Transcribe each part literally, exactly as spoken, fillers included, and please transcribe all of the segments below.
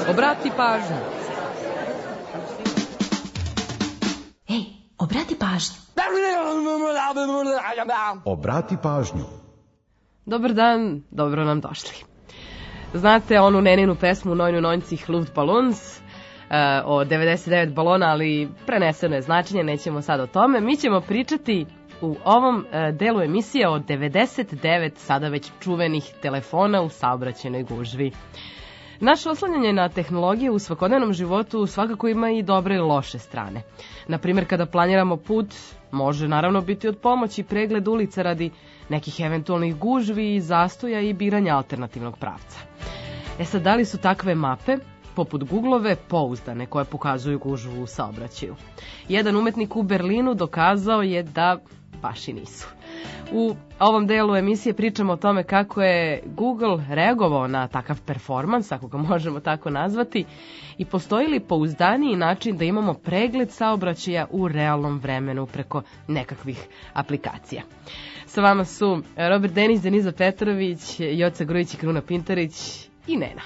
Obrati pažnju. Ej, obrati pažnju. Obrati pažnju. Dobar dan, dobro nam došli. Znate onu Neninu pesmu Neun und neunzig Luftballons o devedeset devet balona, ali preneseno je značenje, nećemo sad o tome. Mi ćemo pričati u ovom delu emisije o devedeset devet sada već čuvenih telefona u saobraćajnoj gužvi. Naše oslanjanje na tehnologije u svakodnevnom životu svakako ima i dobre i loše strane. Naprimjer, kada planiramo put, može naravno biti od pomoći pregled ulica radi nekih eventualnih gužvi, zastoja i biranja alternativnog pravca. E sad, da li su takve mape, poput Googlove, pouzdane koje pokazuju gužvu u saobraćaju? Jedan umetnik u Berlinu dokazao je da baš i nisu. U ovom delu emisije pričamo o tome kako je Google reagovao na takav performans, ako ga možemo tako nazvati, i postoji li pouzdaniji način da imamo pregled saobraćaja u realnom vremenu preko nekakvih aplikacija. Sa vama su Robert Denis, Deniza Petrović, Joca Grujić i Kruna Pintarić i Nena.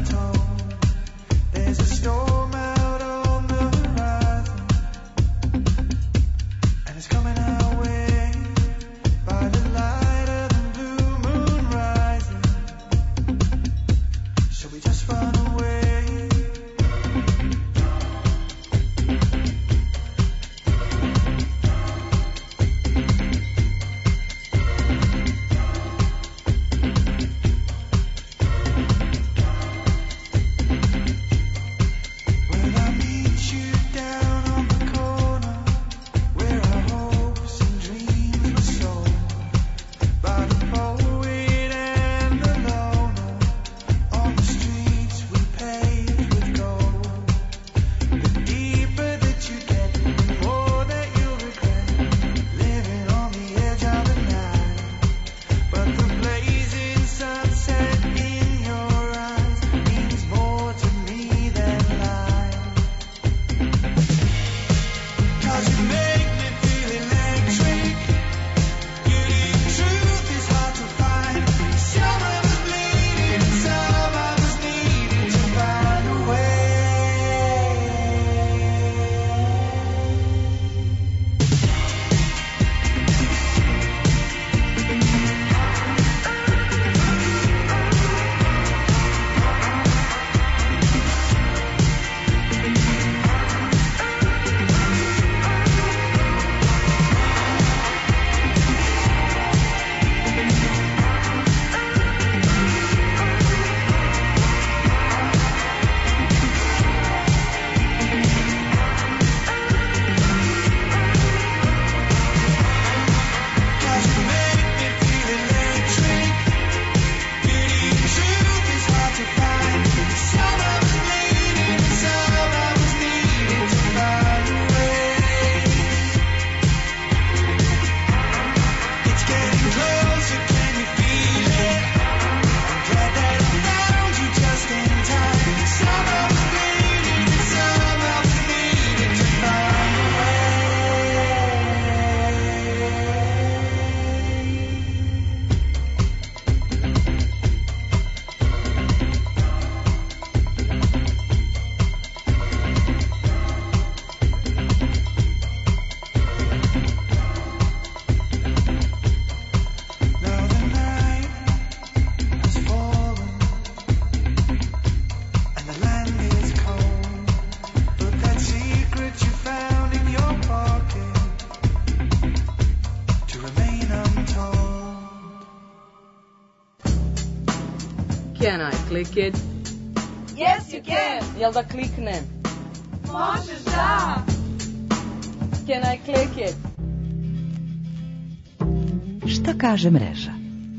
Can I click it? Yes, you can. Jel da kliknem? Možeš, da. Can I click it? Šta kaže mreža?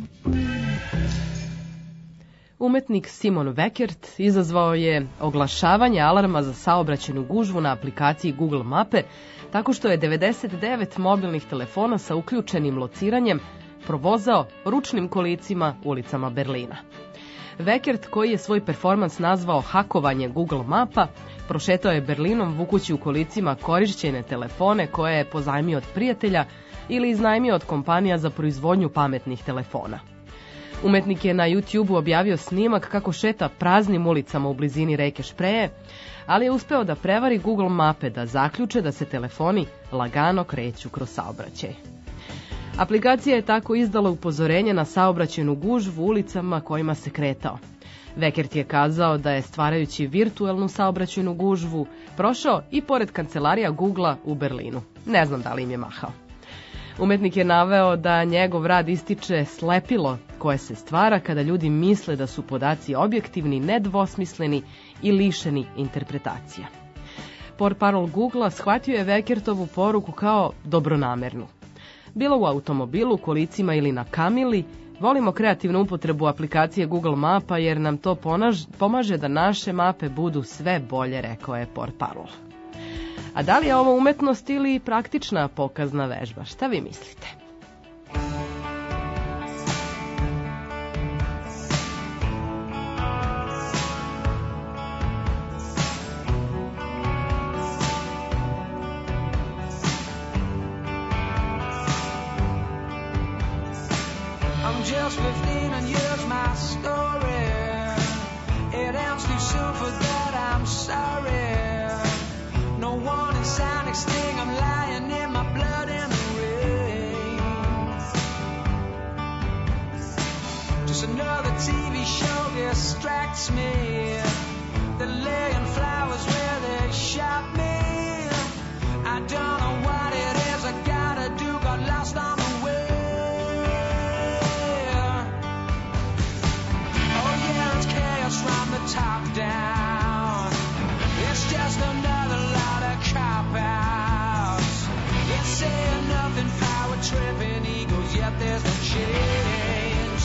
Umetnik Simon Weckert izazvao je oglašavanje alarma za saobraćajnu gužvu na aplikaciji Google Mape tako što je devedeset devet mobilnih telefona sa uključenim lociranjem provozao ručnim kolicima ulicama Berlina. Weckert, koji je svoj performans nazvao hakovanje Google Mapa, prošetao je Berlinom vukući u kolicima korišćene telefone koje je pozajmio od prijatelja ili iznajmio od kompanija za proizvodnju pametnih telefona. Umetnik je na YouTubeu objavio snimak kako šeta praznim ulicama u blizini reke Špreje, ali je uspeo da prevari Google Mape da zaključe da se telefoni lagano kreću kroz saobraćaj. Aplikacija je tako izdala upozorenje na saobraćajnu gužvu u ulicama kojima se kretao. Weckert je kazao da je, stvarajući virtuelnu saobraćajnu gužvu, prošao i pored kancelarija Googlea u Berlinu. Ne znam da li im je mahao. Umetnik je naveo da njegov rad ističe slepilo koje se stvara kada ljudi misle da su podaci objektivni, nedvosmisleni i lišeni interpretacija. Portparol Googlea shvatio je Weckertovu poruku kao dobronamernu. Bilo u automobilu, kolicima ili na kamili, volimo kreativnu upotrebu aplikacije Google Mapa jer nam to ponaž, pomaže da naše mape budu sve bolje, rekao je portparol. A da li je ovo umetnost ili praktična pokazna vežba? Šta vi mislite? I'm just fifteen and here's my story. It ends too soon for that, I'm sorry. No warning sign, next thing I'm lying in my blood in the rain. Just another T V show distracts me. They're laying flowers where they shot me. I don't know what it is I gotta do, got lost on the way. Oh yeah, it's chaos from the top down. It's just another lot of cop-outs. It's saying nothing, power tripping egos, yet there's no change.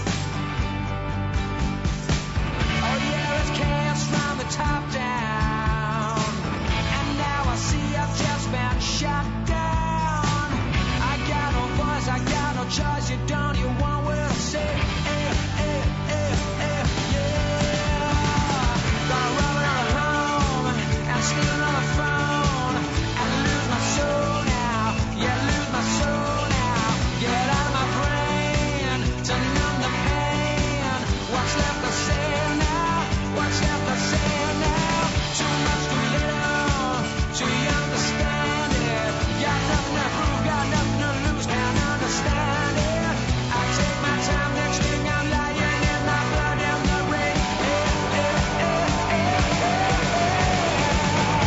Oh yeah, it's chaos from the top down. And now I see I've just been shut down. I got no voice, I got no choice, you don't, you want what I say. Eh, eh, eh, eh, yeah. Gonna run out home and steal another phone and lose my soul now. Yeah, lose my soul now. Get out of my brain to numb the pain. What's left to say now? What's left to say now? Too much, too little, too young to stand it. Got nothing to prove, got nothing to lose, can't understand it. I take my time, next thing I'm lying in my blood in the rain. Eh, eh, eh, eh, eh,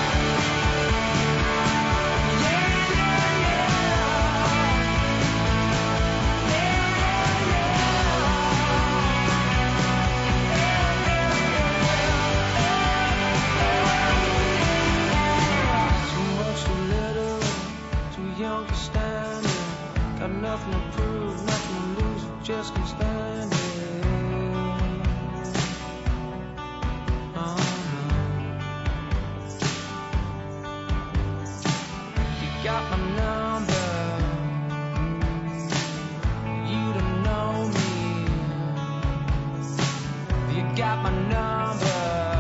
Too much, too little, too young to stand it. Got nothing to prove, nothing to lose, just can stand it. Oh no. You got my number. You don't know me. You got my number.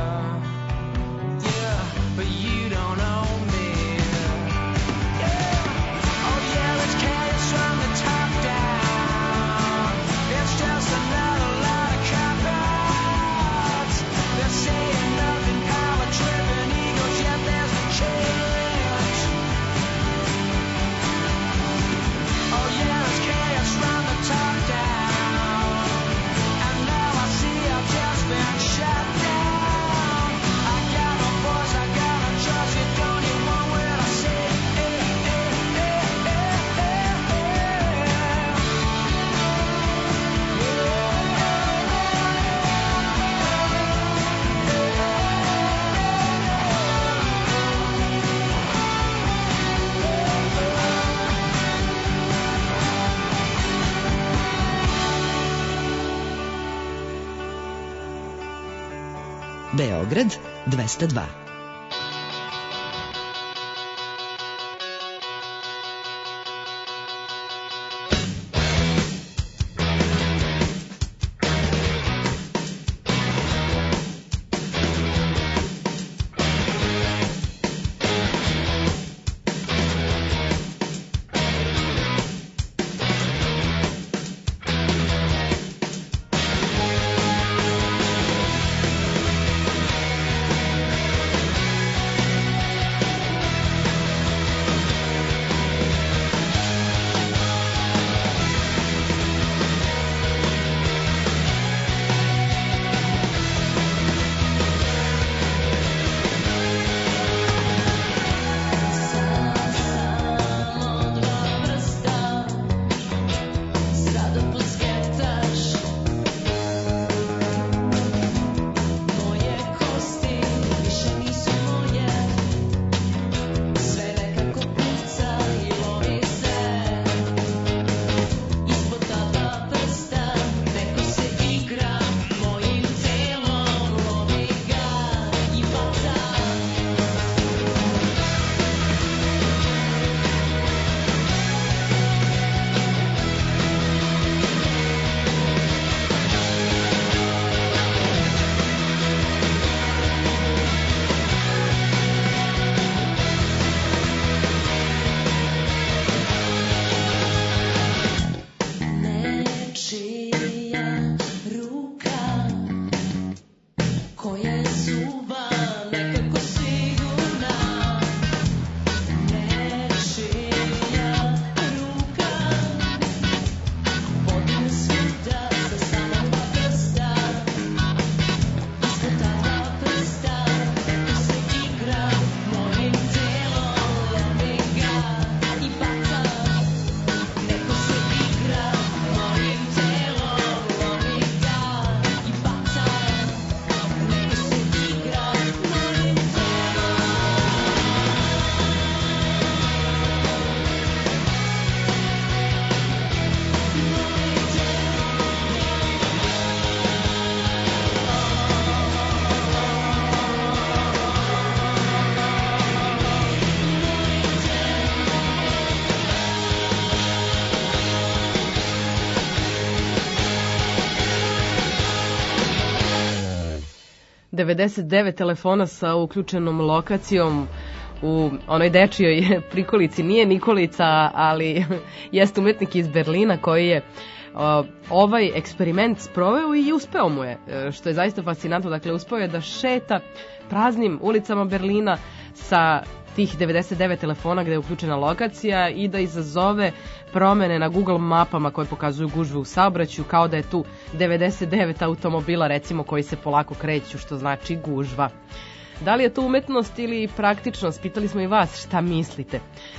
Yeah, but you don't know me. Yeah. Oh yeah, it's chaos from the top down. It's just another lot of cop-outs. They're saying nothing, power tripping egos, yet there's no change. Oh yeah, it's chaos from the top down. And now I see I've just been shut down. I got no voice, I got no trust, you don't even want what I say. Eh, eh, eh, eh, eh, eh. Beograd dvesta dva. Oh devedeset devet telefona sa uključenom lokacijom u onoj dečijoj prikolici. Nije Nikolica, ali jeste umetnik iz Berlina koji je ovaj eksperiment sproveo i uspeo mu je, što je zaista fascinantno. Dakle, uspeo je da šeta praznim ulicama Berlina sa tih devedeset devet telefona gde je uključena lokacija i da izazove promene na Google mapama koje pokazuju gužve u saobraćaju, kao da je tu devedeset devet automobila recimo koji se polako kreću, što znači gužva. Da li je to umetnost ili praktičnost? Pitali smo i vas šta mislite.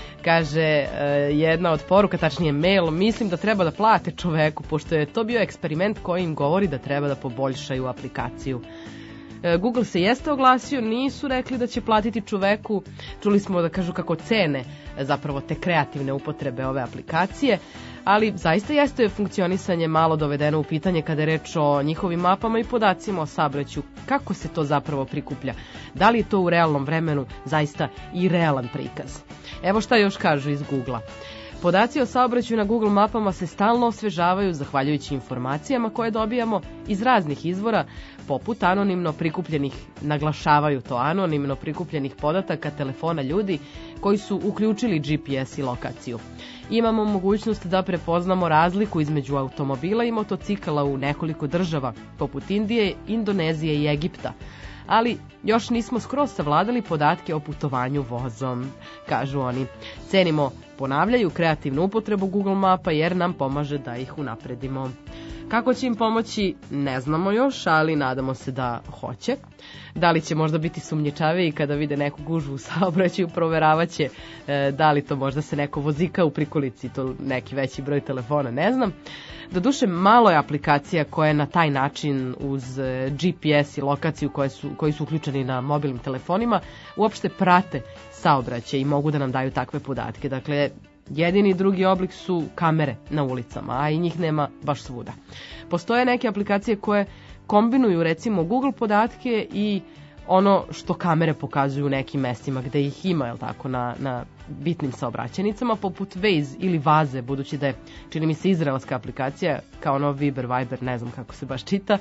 Kaže jedna od poruka, tačnije mail, mislim da treba da plate čoveku, pošto je to bio eksperiment koji im govori da treba da poboljšaju aplikaciju. Google se jeste oglasio, nisu rekli da će platiti čoveku, čuli smo da kažu kako cene zapravo te kreativne upotrebe ove aplikacije, ali zaista jeste funkcionisanje malo dovedeno u pitanje kada je reč o njihovim mapama i podacima o saobraćaju. Kako se to zapravo prikuplja? Da li je to u realnom vremenu zaista i realan prikaz? Evo šta još kažu iz Googlea. Podaci o saobraćaju na Google mapama se stalno osvežavaju zahvaljujući informacijama koje dobijamo iz raznih izvora, poput anonimno prikupljenih, naglašavaju to, anonimno prikupljenih podataka telefona ljudi koji su uključili G P S i lokaciju. Imamo mogućnost da prepoznamo razliku između automobila i motocikala u nekoliko država, poput Indije, Indonezije i Egipta. Ali još nismo skroz savladali podatke o putovanju vozom, kažu oni. Cenimo, ponavljaju, kreativnu upotrebu Google mapa jer nam pomaže da ih unapredimo. Kako će im pomoći, ne znamo još, ali nadamo se da hoće. Da li će možda biti sumnjičaviji kada vide neku gužvu u saobraćaju, proveravaće e, da li to možda se neko vozika u prikolici, to neki veći broj telefona, ne znam. Doduše, malo je aplikacija koje na taj način uz G P S i lokaciju koje su, koji su uključeni na mobilnim telefonima uopšte prate saobraćaj i mogu da nam daju takve podatke. Dakle, jedini drugi oblik su kamere na ulicama, a i njih nema baš svuda. Postoje neke aplikacije koje kombinuju recimo Google podatke i ono što kamere pokazuju u nekim mestima gde ih ima, jel tako, na, na bitnim saobraćajnicama, poput Waze ili Vaze, budući da je, čini mi se, izraelska aplikacija, kao ono Viber, Viber, ne znam kako se baš čita.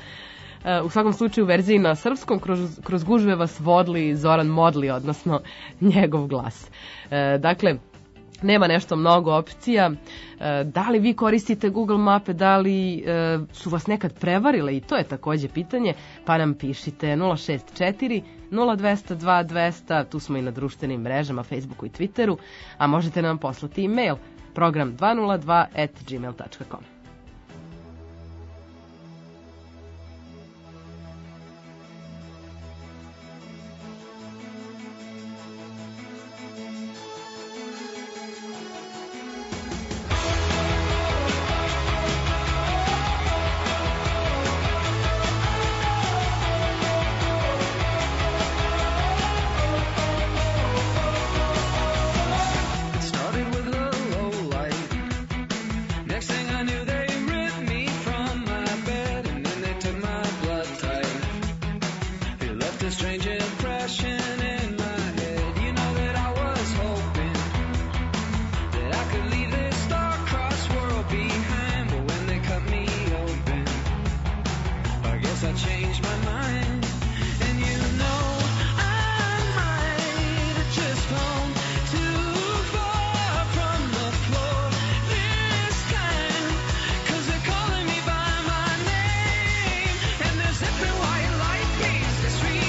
U svakom slučaju u verziji na srpskom kroz, kroz gužve vas vodli Zoran Modli, odnosno njegov glas. E, dakle, nema nešto mnogo opcija. E, da li vi koristite Google mape, da li e, su vas nekad prevarile, i to je takođe pitanje, pa nam pišite nula šest četiri nula dva zero dva dva zero zero, tu smo i na društvenim mrežama, Facebooku i Twitteru, a možete nam poslati e-mail program dva nula dva at gmail dot com. Street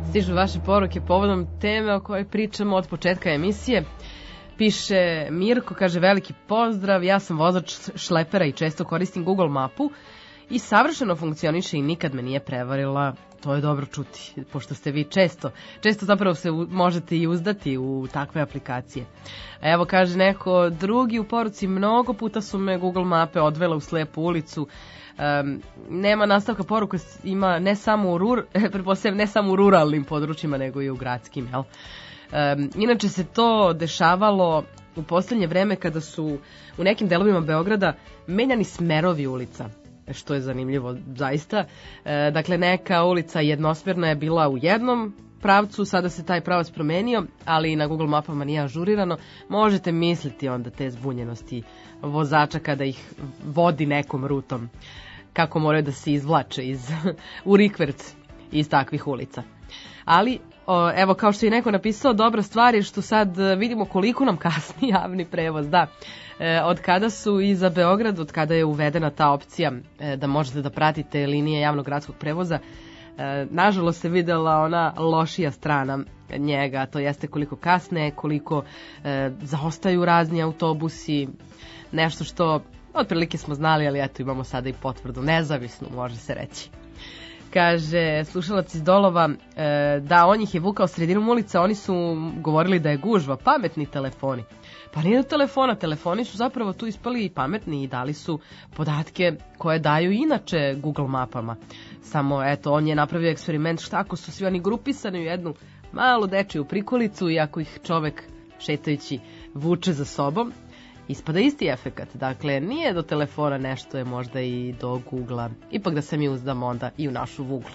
Stižu vaše poruke povodom teme o kojoj pričamo od početka emisije. Piše Mirko, kaže veliki pozdrav, ja sam vozač šlepera i često koristim Google mapu i savršeno funkcioniše i nikad me nije prevarila. To je dobro čuti, pošto ste vi često, često zapravo se u, možete i uzdati u takve aplikacije. Evo kaže neko drugi u poruci, mnogo puta su me Google mape odvele u slepu ulicu. Um, nema nastavka poruka, ima ne samo u rur, pretpostavljam ne samo u ruralnim područjima, nego i u gradskim, jel? Um, inače se to dešavalo u poslednje vreme kada su u nekim delovima Beograda menjani smerovi ulica, što je zanimljivo zaista. E, dakle, neka ulica jednosmerna je bila u jednom pravcu, sada se taj pravac promenio, ali na Google mapama nije ažurirano. Možete misliti onda te zbunjenosti vozača kada ih vodi nekom rutom, kako moraju da se izvlače iz, u rikverc iz takvih ulica. Ali, o, evo, kao što je neko napisao, dobra stvar je što sad vidimo koliko nam kasni javni prevoz. Da, e, od kada su i za Beograd, od kada je uvedena ta opcija e, da možete da pratite linije javnog gradskog prevoza, e, nažalost se videla ona lošija strana njega, to jeste koliko kasne, koliko e, zaostaju razni autobusi, nešto što otprilike smo znali, ali eto imamo sada i potvrdu, nezavisnu može se reći. Kaže slušalac iz Dolova, e, da on ih je vukao sredinom ulica, oni su govorili da je gužva, pametni telefoni. Pa nije do telefona, telefoni su zapravo tu ispali i pametni i dali su podatke koje daju inače Google mapama. Samo eto, on je napravio eksperiment šta ako su svi oni grupisani u jednu malu dečiju prikolicu i ako ih čovek šetajući vuče za sobom, ispada isti efekat. Dakle, nije do telefona, nešto je možda i do Googlea. Ipak da se mi uzdamo onda i u našu Vuglu.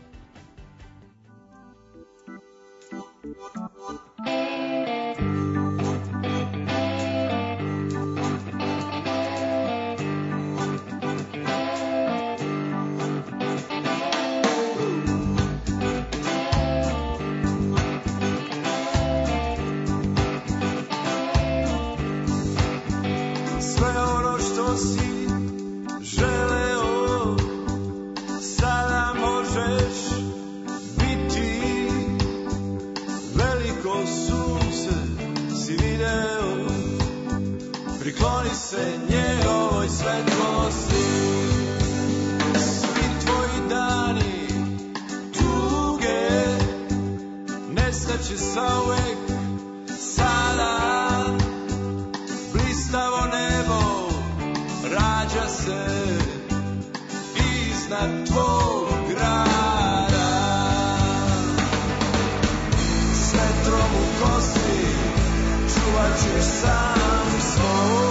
Prikloni se njegovoj svetlosti. Svi tvoji dani tuge nestaće sauvek sada. Blistavo nebo rađa se iznad tvog grada. S vetrom u kosti čuvat ćeš sam svoj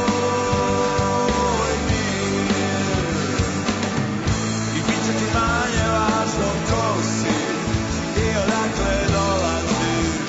mir i bit će ti manje važno ko si i odakle dolaziš.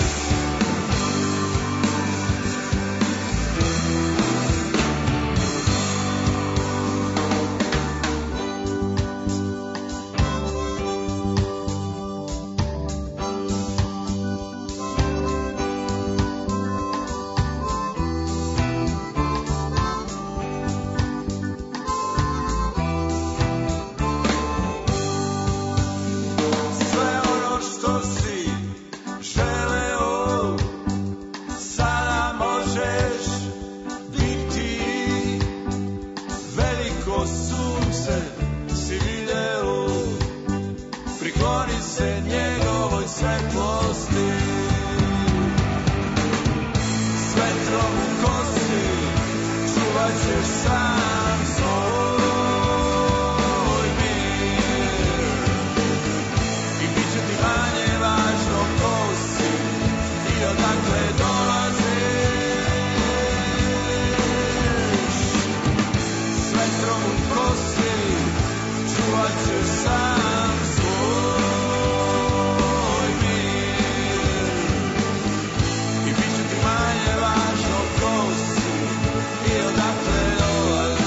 I bit će ti manje važno ko si i odakle dolaziš.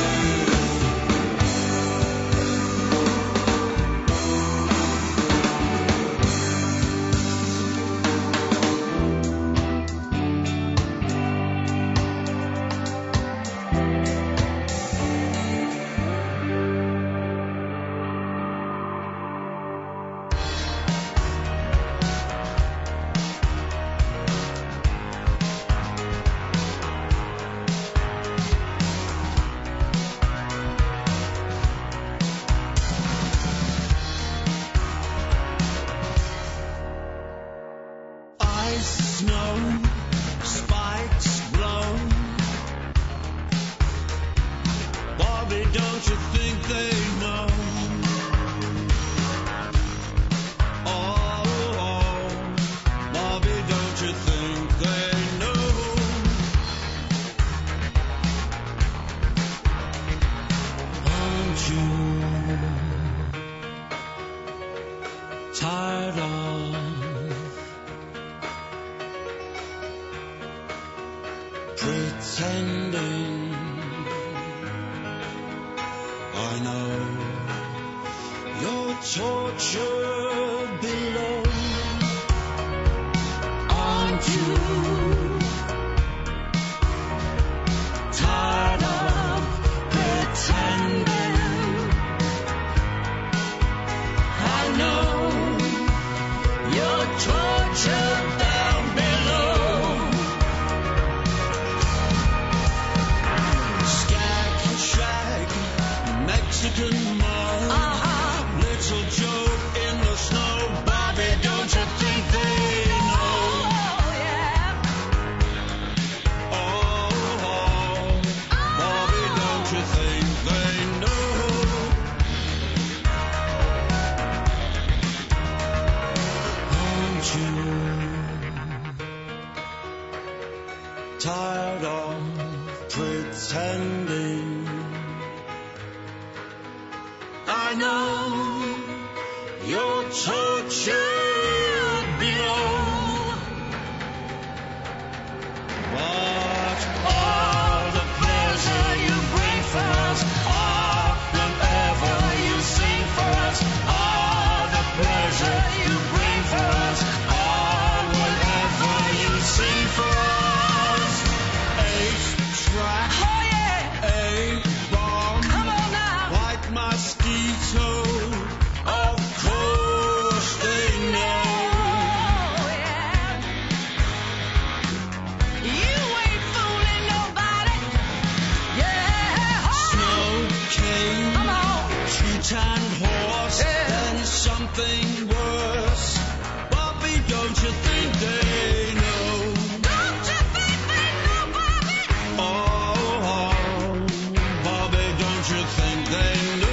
tired of pretending. I know your torture below. Aren't you tired of pretending? I know your torture down below. Skag, shag, Mexican mud, uh-huh. Little Joe in the snow. Bobby, don't you think they know? Oh, yeah. Oh, oh, Bobby, don't you think they know? Aren't you tired of pretending? I know your torture below, but all the pleasure you bring for us, all whenever you sing for us, all the pleasure you bring for us, all whenever you sing for us. Eight track, oh yeah, eight bomb, come on now, white mosquito. Of course they know. Oh, yeah. You ain't fooling nobody. Yeah. Snow cane, come on. Two-tined horse, yeah. And something worse. Bobby, don't you think they know? Don't you think they know, Bobby? Oh, oh, Bobby, don't you think they know?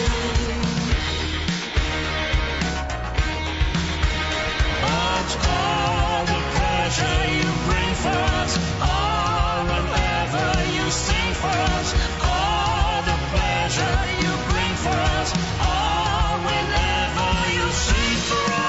All the pleasure you bring for us, all whenever you sing for us, all the pleasure you bring for us, all whenever you sing for us.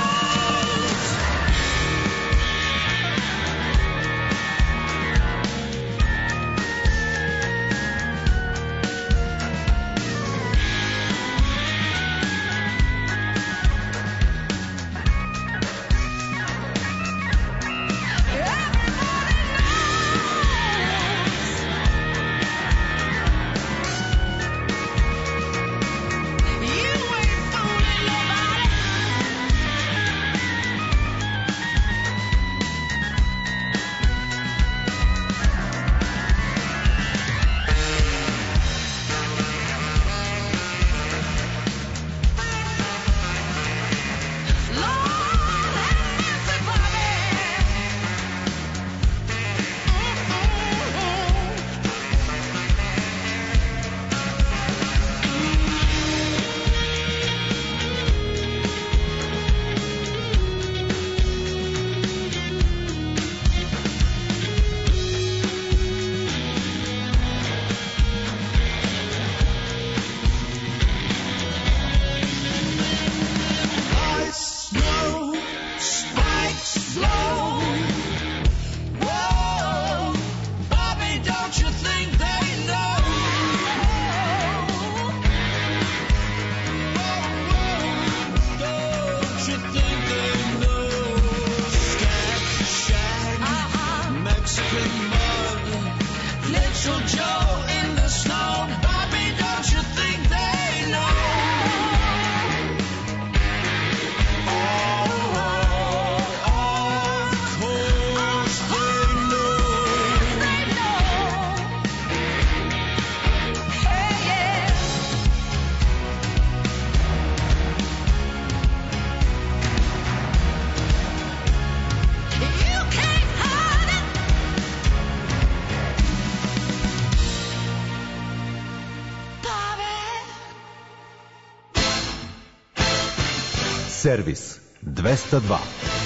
Servis dvesta dva.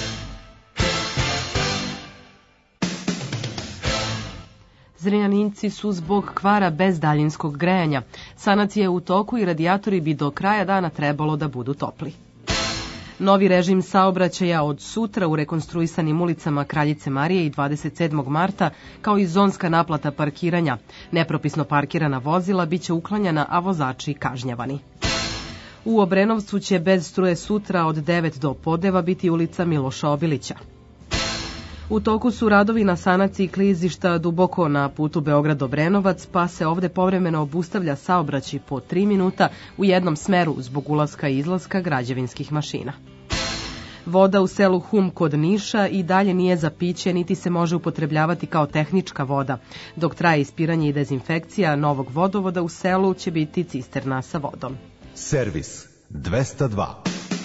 Zrenjaninci su zbog kvara bez daljinskog grejanja. Sanacija je u toku i radijatori bi do kraja dana trebalo da budu topli. Novi režim saobraćaja od sutra u rekonstruisanim ulicama Kraljice Marije i dvadeset sedmog marta, kao i zonska naplata parkiranja. Nepropisno parkirana vozila biće uklanjana, a vozači kažnjavani. U Obrenovcu će bez struje sutra od devet do podneva biti ulica Miloša Obilića. U toku su radovi na sanaciji klizišta duboko na putu Beograd-Obrenovac, pa se ovde povremeno obustavlja saobraćaj po tri minuta u jednom smeru zbog ulaska i izlaska građevinskih mašina. Voda u selu Hum kod Niša i dalje nije za piće, niti se može upotrebljavati kao tehnička voda. Dok traje ispiranje i dezinfekcija novog vodovoda u selu će biti cisterna sa vodom. Servis dvesta dva.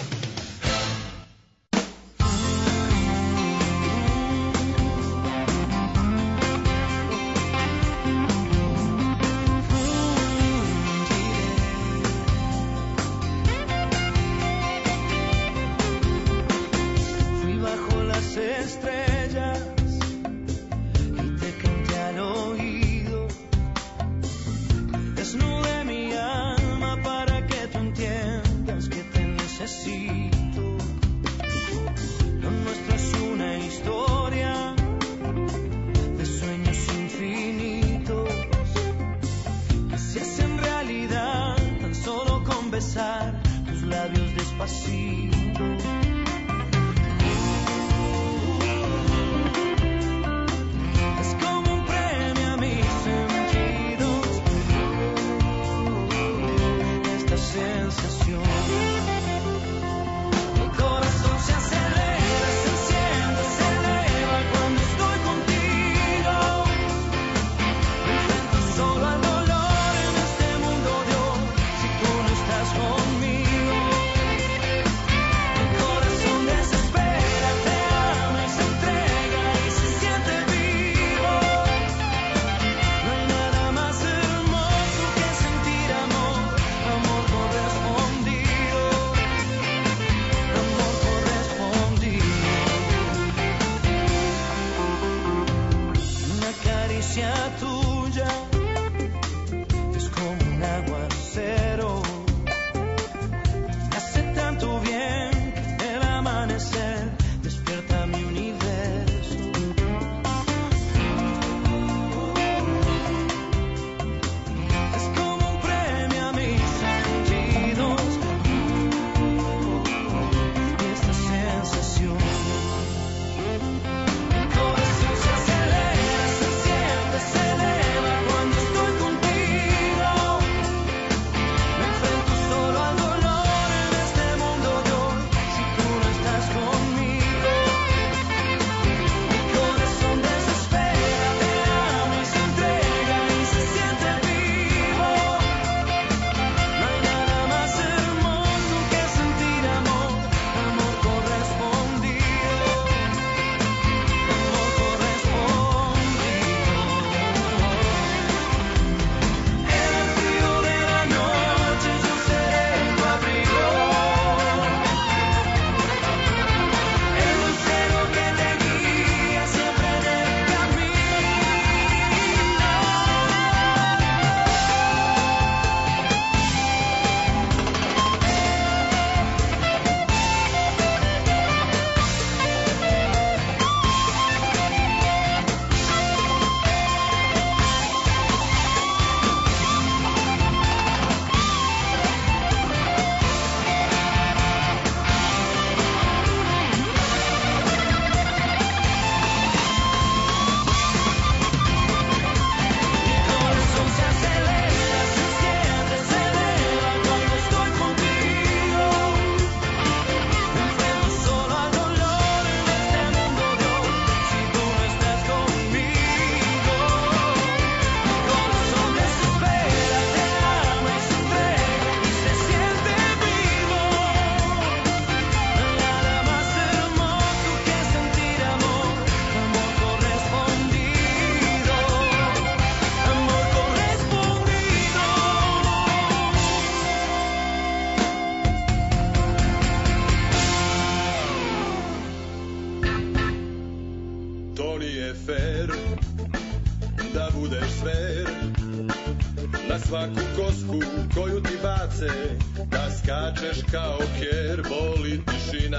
svaku kosku koju ti bace, da skačeš kao ker, boli tišina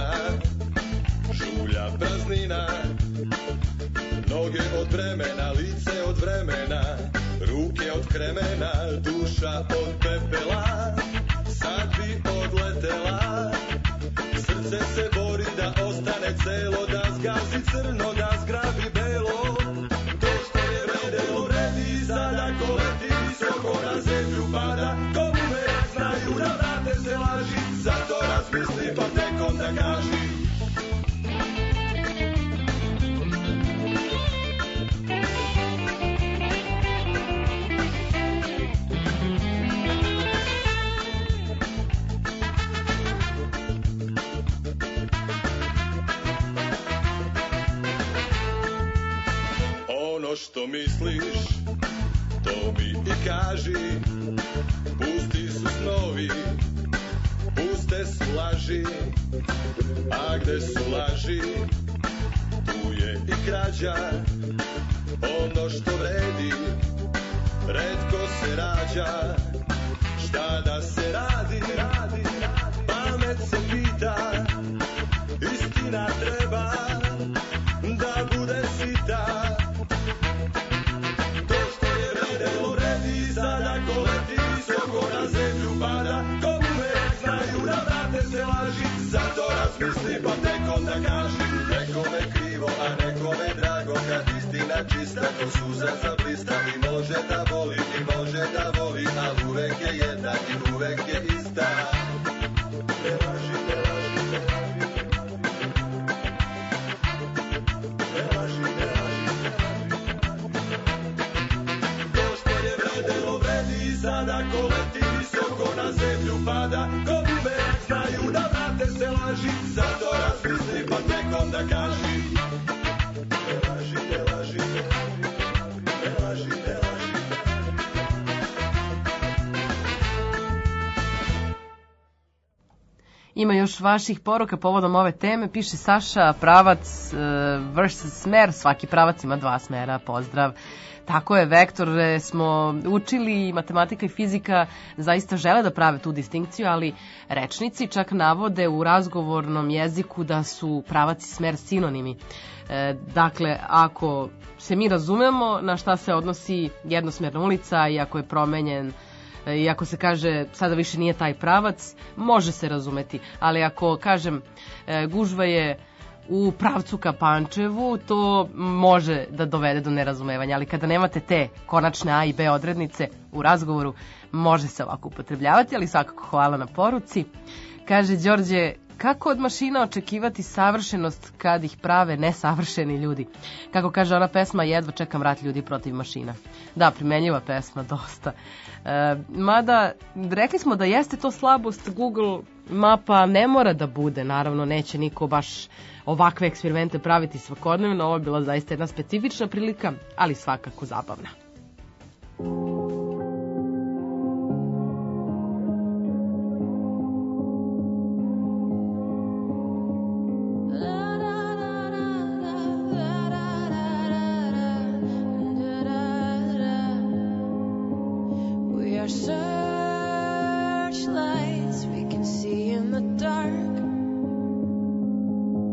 Sunce se bori da ostane celo, da zgazi crno, da zgrabi belo. To što je vredelo vredi, sada ko leti visoko na zemlju pada. Komu me znaju da vrate se laži, zato razmisli pa tek onda kaži. Ono što misliš, to mi i kaži. Pusti su snovi, puste su laži. A gde su laži, tu je i krađa. Ono što vredi, retko se rađa. Šta da se radi, radi, pamet se pita. Istina treba da bude sita. Sada ko leti visoko na zemlju pada. Komu me znaju da vrate se laži, zato razmisli pa tek onda kaži. Nekome krivo, a nekome drago, kad istina čista ko suza zablista. I može da voli, i može da voli, a uvek je jedna i uvek je ista. Ne laži, ne laži, ne laži, ne laži, ne laži. Sada ko leti visoko na zemlju pada. Komu me znaju da vrate se laži, zato razmisli pa tek onda kaži. Ne laži, ne laži, ne laži, ne laži. Ima još vaših poruka povodom ove teme. Piše Saša, pravac uh, versus smer, svaki pravac ima dva smera, pozdrav. Tako je, vektore smo učili, matematika i fizika zaista žele da prave tu distinkciju, ali rečnici čak navode u razgovornom jeziku da su pravac i smer sinonimi. E, dakle, ako se mi razumemo na šta se odnosi jednosmerna ulica i ako je promenjen, i ako se kaže sada više nije taj pravac, može se razumeti. Ali ako kažem e, gužva je u pravcu ka Pančevu, to može da dovede do nerazumevanja, ali kada nemate te konačne A i B odrednice u razgovoru, može se ovako upotrebljavati, ali svakako hvala na poruci. Kaže Đorđe, kako od mašina očekivati savršenost kad ih prave nesavršeni ljudi? Kako kaže ona pesma, jedva čekam rat ljudi protiv mašina. Da, primenjiva pesma, dosta. E, mada, rekli smo da jeste to slabost Google mapa, ne mora da bude, naravno neće niko baš ovakve eksperimente praviti svakodnevno, ovo je bila zaista jedna specifična prilika, ali svakako zabavna.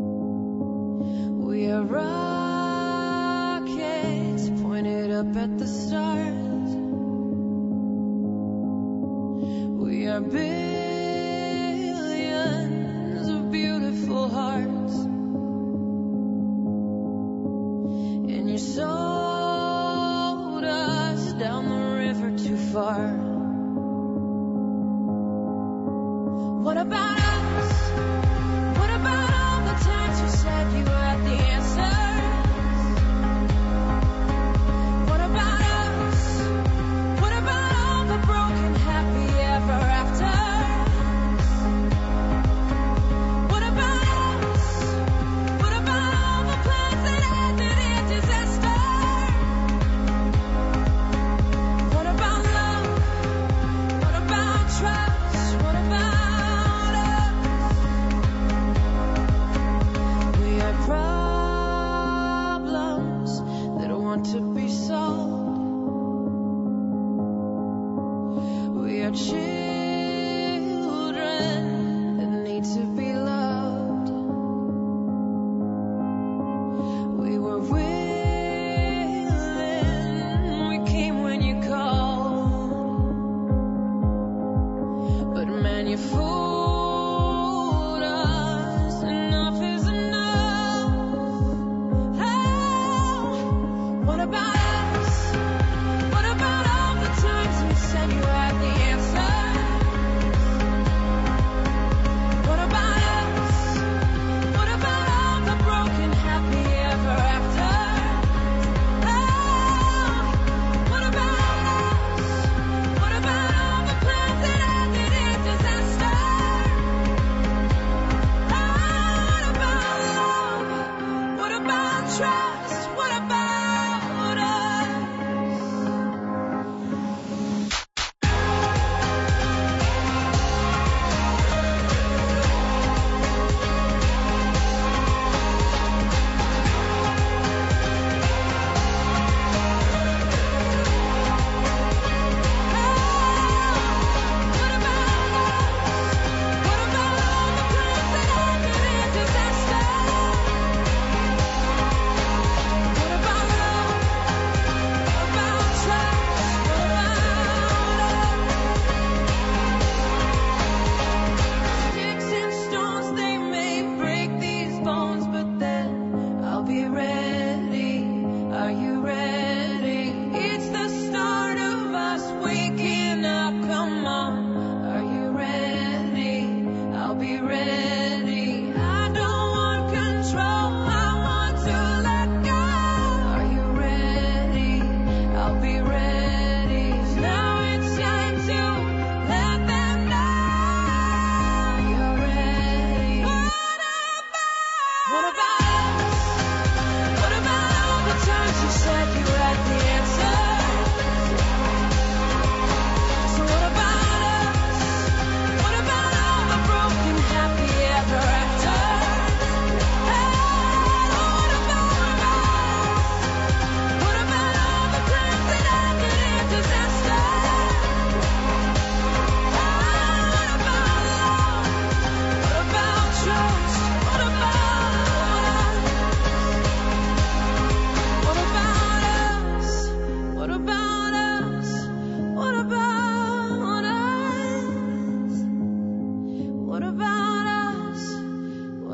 At the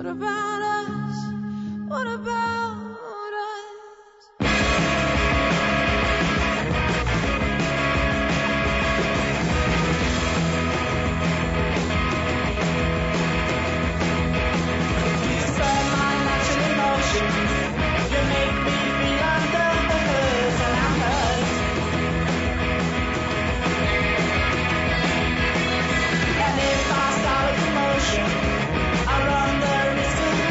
about us? What about us? You disturb my natural emotions. You make me feel under the hood, and I'm hurt. And if I start a commotion, I run the risk of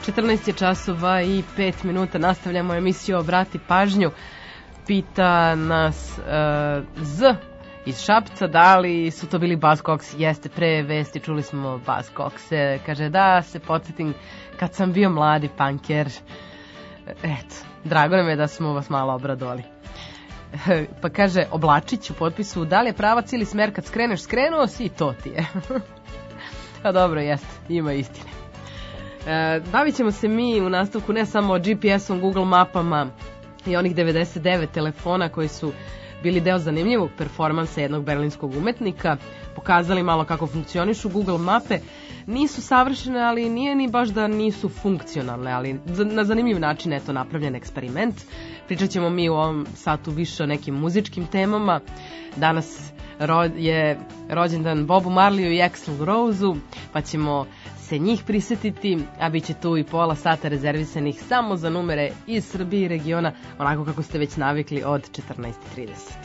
četrnaest je časova i pet minuta, nastavljamo emisiju Obrati pažnju. Pita nas uh, Z iz Šapca, da li su to bili Buzzcocks? Jeste, pre vesti čuli smo Buzzcocks. Kaže da se podsjetim kad sam bio mladi punker. Eto, drago nam je da smo vas malo obradovali. Pa kaže Oblačić u potpisu, da li je pravac ili smer kad skreneš, skrenuo si i to ti je. A dobro, jeste, ima istine. E, bavit ćemo se mi u nastavku ne samo G P S-om, Google mapama i onih devedeset devet telefona koji su bili deo zanimljivog performansa jednog berlinskog umetnika, pokazali malo kako funkcionišu Google mape. Nisu savršene, ali nije ni baš da nisu funkcionalne, ali na zanimljiv način je to napravljen eksperiment. Pričat ćemo mi u ovom satu više o nekim muzičkim temama. Danas je rođendan Bobu Marleyu i Axl Roseu, pa ćemo se njih prisetiti, a bit će tu i pola sata rezervisanih samo za numere iz Srbije i regiona, onako kako ste već navikli od četrnaest trideset.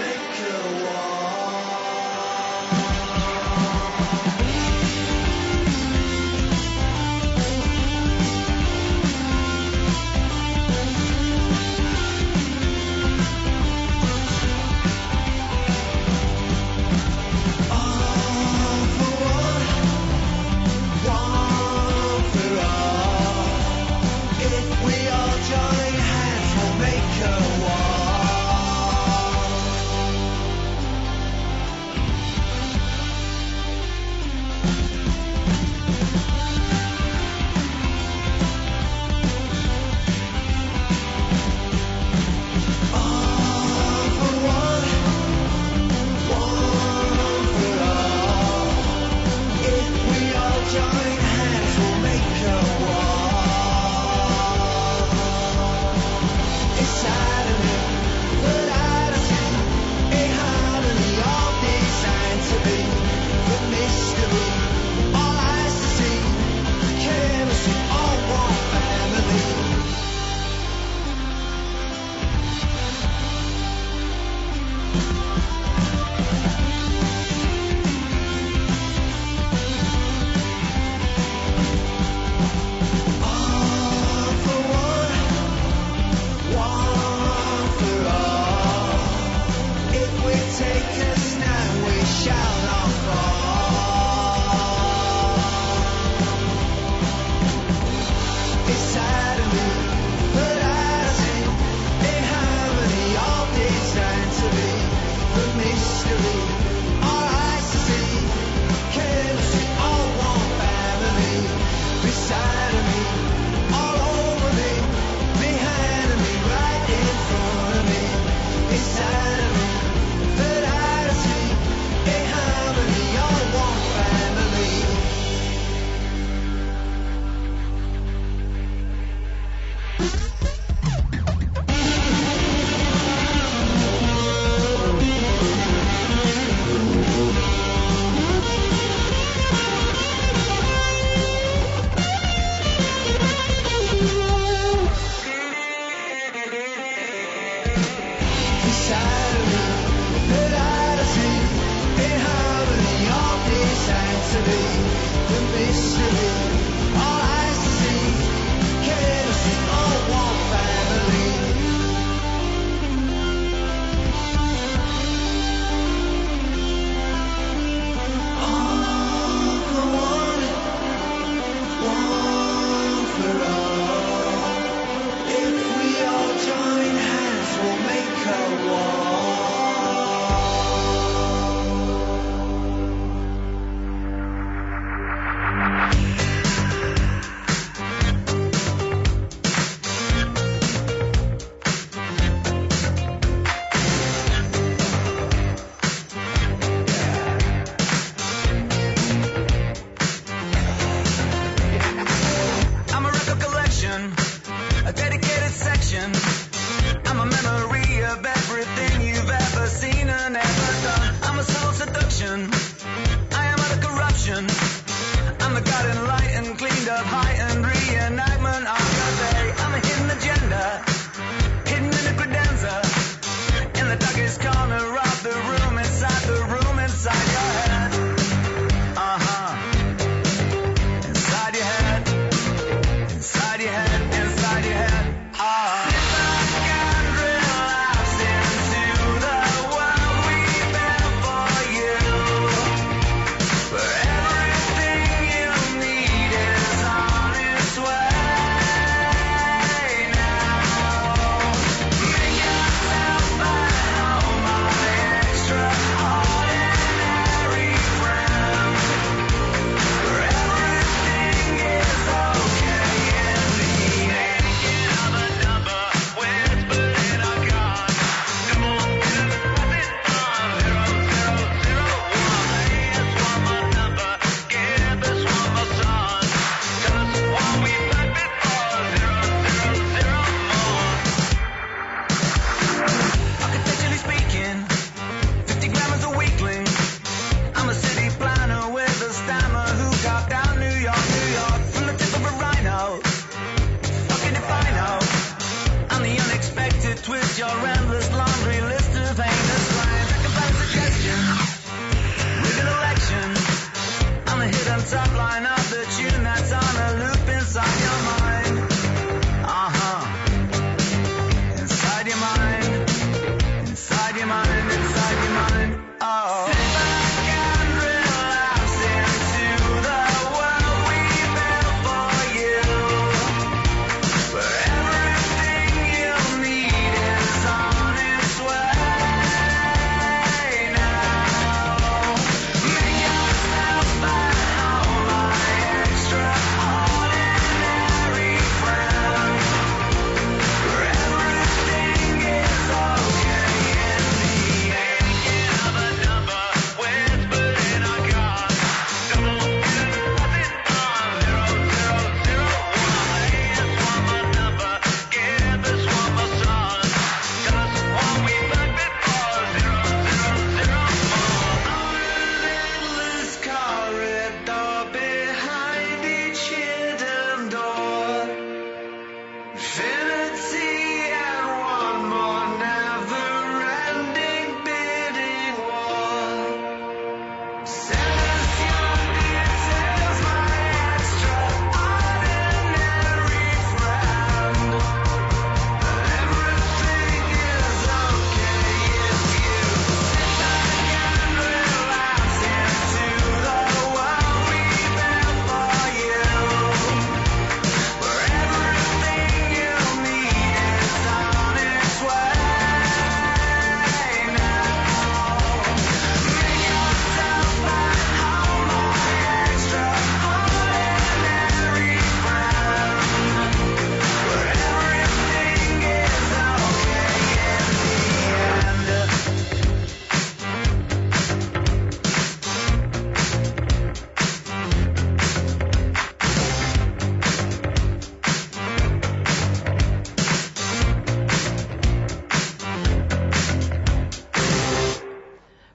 We'll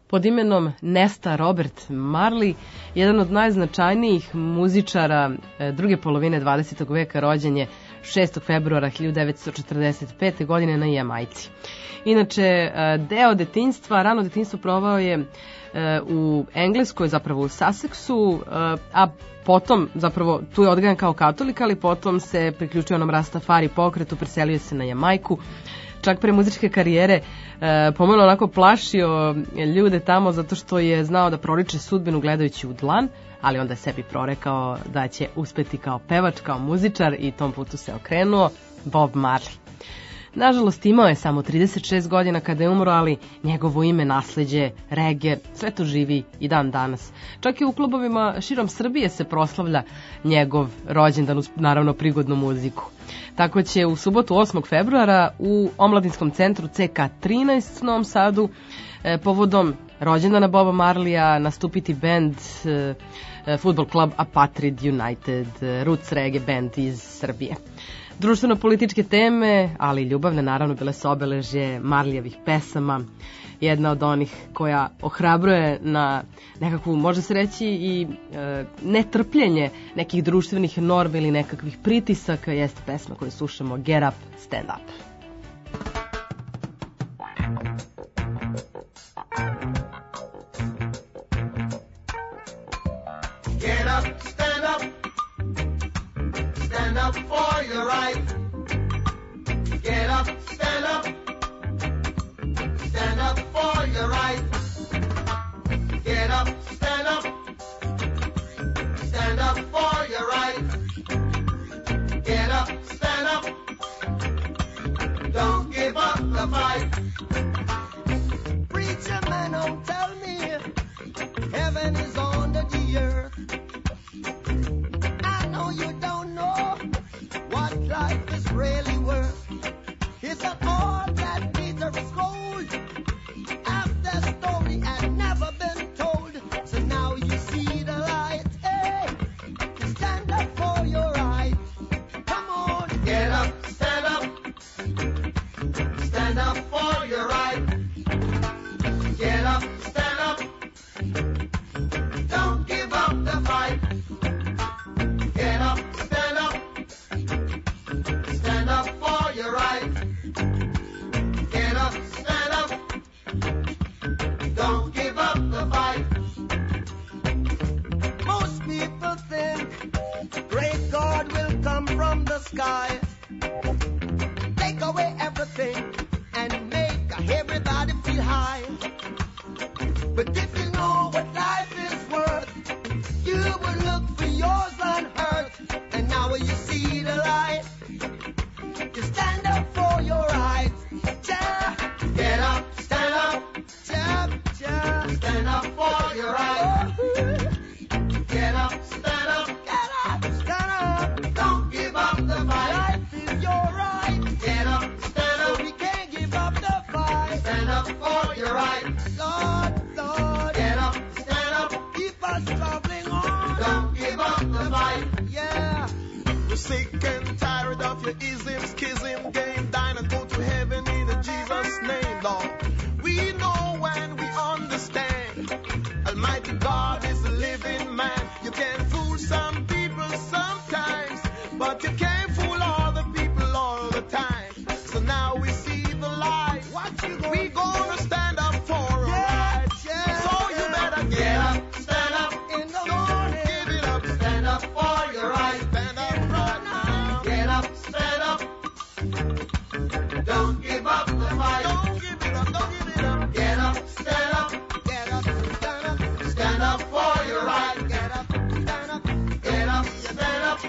pod imenom Nesta Robert Marley, jedan od najznačajnijih muzičara druge polovine dvadesetog veka, rođen je šestog februara hiljadu devetsto četrdeset pete. godine na Jamajci. Inače, deo detinjstva, rano detinjstvo provao je u Engleskoj, zapravo u Sussexu, a potom, zapravo, tu je odgajan kao katolik, ali potom se priključio onom Rastafari pokretu, preselio se na Jamajku. Čak pre muzičke karijere e, pomalo onako plašio ljude tamo zato što je znao da proriče sudbinu gledajući u dlan, ali onda je sebi prorekao da će uspeti kao pevač, kao muzičar i tom putu se okrenuo Bob Marley. Nažalost, imao je samo trideset šest godina kada je umro, ali njegovo ime, nasleđe, reggae, sve to živi i dan danas. Čak i u klubovima širom Srbije se proslavlja njegov rođendan uz naravno prigodnu muziku. Tako će u subotu osmog februara u omladinskom centru C K trinaest u Novom Sadu e, povodom rođendana Boba Marleya nastupiti band e, Fudbal klub Apatrid United, roots reggae band iz Srbije. Društveno-političke teme, ali i ljubavne, naravno, bile su obeležje Marleyevih pesama. Jedna od onih koja ohrabruje na nekakvu, može se reći, i e, netrpljenje nekih društvenih normi ili nekakvih pritisaka, jeste pesma koju slušamo, Get Up, Stand Up. Get up, stand up, stand up for your right. Get up, stand up, stand up for your right. Get up, stand up, stand up for your right. Get up, stand up, don't give up the fight. Preacher man, don't tell me heaven is under the earth. I know you don't know what life is really worth. It's not all that Peter is gold. After story had never been told, so now you see the light. Hey, stand up for your right. Come on, get up, stand up, stand up for your right. Get up, stand up, don't give up the fight. Get up, stand up, stand up for your right. Get up, stand up, don't give up the fight. Most people think great God will come from the sky, take away everything and make everybody feel high. But if you know what life is worth, you will look for yours on earth. And now you see the light, you stand up for your right. Ja, get up, stand up, ja, ja, stand up for your right. Get up, stand up, get up, stand up, don't give up the fight. Life is your right. Get up, stand up, so we can't give up the fight. Stand up for your right. Lord, Lord, get up, stand up, keep us traveling on. Don't give up the fight. Yeah. We're sick and tired of your ism, schism, game, dine and go to heaven in Jesus' name, Lord. We know and we understand Almighty God is a living man. You can fool some people sometimes, but you can't fool all the people all the time. So now we see the light. What you gonna we gonna stand up for our yeah, rights. Yeah, so you better get, get up, stand up in the morning. Give it up, stand up for your right. Stand up right now. Get up, stand up. Don't give up the fight. Don't give it up, don't give it up. Get up, stand up. Get up, stand up. Stand up for your right. Get up, stand up. Get up, stand up.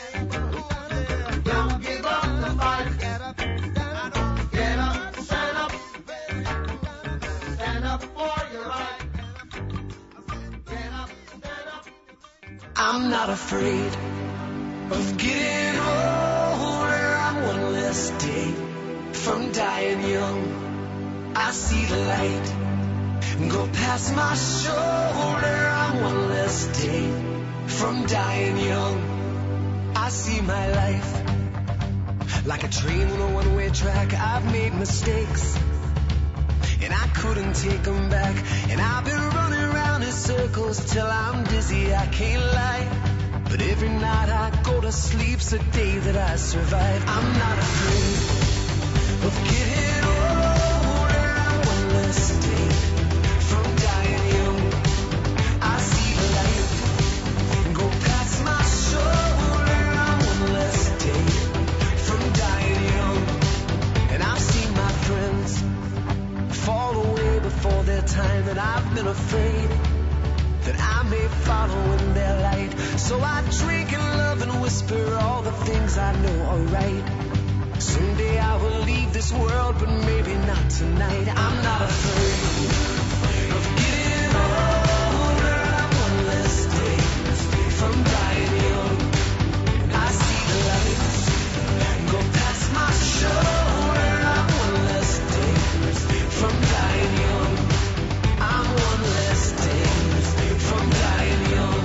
Don't give up the fight. Get up, stand up. Get up, stand up. Stand up for your right. Get up, stand up. I'm not afraid of getting older. I'm one less day from dying young. I see the light go past my shoulder. I'm one less day from dying young. I see my life like a train on a one-way track. I've made mistakes and I couldn't take them back. And I've been running around in circles till I'm dizzy, I can't lie. But every night I go to sleep's a day that I survive. I'm not afraid of getting older. I'm one less day from dying young. I see the light go past my shoulder. I'm one less day from dying young. And I've seen my friends fall away before their time, and I've been afraid that I may follow in their light. So I drink and love and whisper all the things I know are right. Someday I will leave this world, but maybe not tonight. I'm not afraid of getting older. I'm one less day from dying young. I see the lights go past my shoulder. I'm one less day from dying young. I'm one less day from dying young.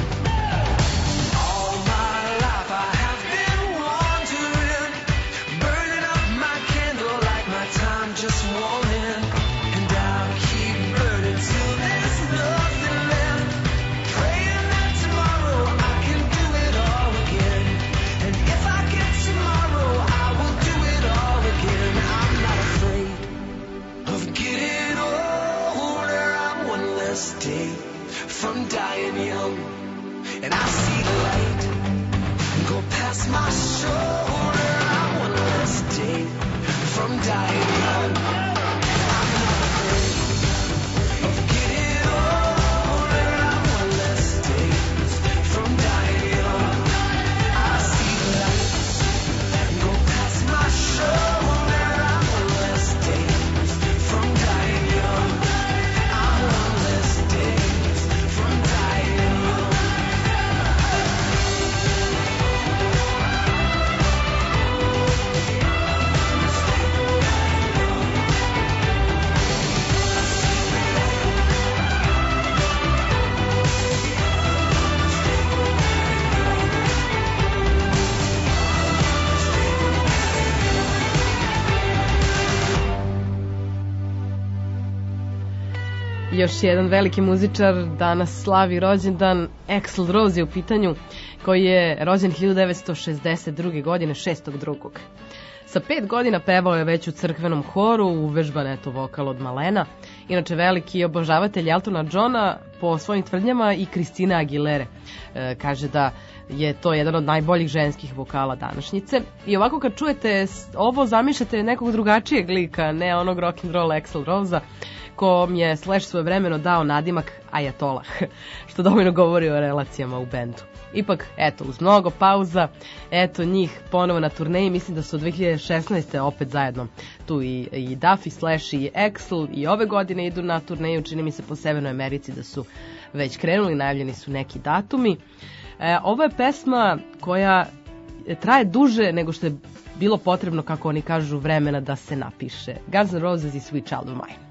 All my life I have been wandering, burning up my candle like my time just won't end. And I'll keep burning till there's nothing left, praying that tomorrow I can do it all again. And if I get tomorrow, I will do it all again. I'm not afraid of getting older. I'm one less day from dying young. And I see the light go past my shoulder. I'm one less day from dying young. I'm not afraid of getting older. I'm one less day from dying young. I see the light go past my shoulder. I'm one less day from dying young. I'm one less day from dying young. Još jedan veliki muzičar danas slavi rođendan. Axl Rose je u pitanju, koji je rođen hiljadu devetsto šezdeset druge. godine, šestog drugog Sa pet godina pevao je već u crkvenom horu, uvežban eto vokal od malena. Inače veliki obožavatelj Eltona Johna, po svojim tvrdnjama i Kristine Aguilere. E, kaže da je to jedan od najboljih ženskih vokala današnjice. I ovako kad čujete ovo, zamišljate nekog drugačijeg lika, ne onog rock'n'roll Axl Rose-a, kom je Slash svojevremeno dao nadimak Ajatolah, što dovoljno govori o relacijama u bendu. Ipak, eto, uz mnogo pauza, eto njih ponovo na turneji, mislim da su od dve hiljade šesnaeste. opet zajedno tu i, i Duffy, Slash i Axl, i ove godine idu na turneju, čini mi se po Severnoj Americi da su već krenuli, najavljeni su neki datumi. E, ovo je pesma koja traje duže nego što je bilo potrebno, kako oni kažu, vremena da se napiše. Guns N' Roses i Sweet Child of Mine.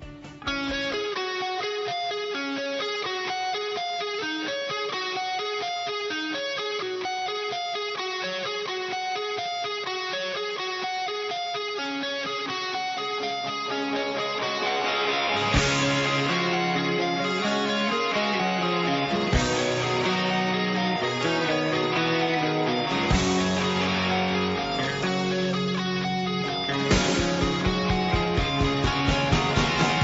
Thank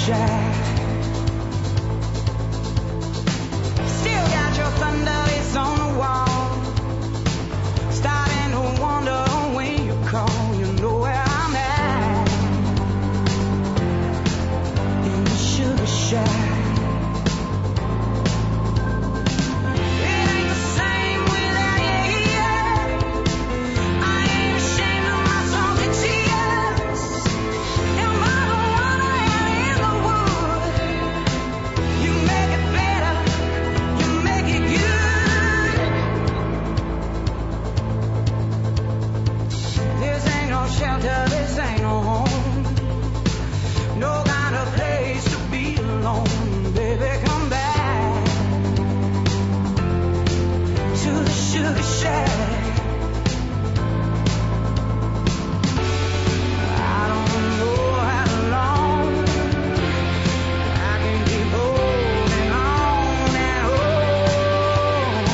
shack. Still got your thunder, it's on the wall. Starting to wonder when you call, you know where I'm at. In the sugar shack. Shelter, this ain't no home. No kind of place to be alone. Baby, come back to the sugar shack. I don't know how long I can keep holding on and on.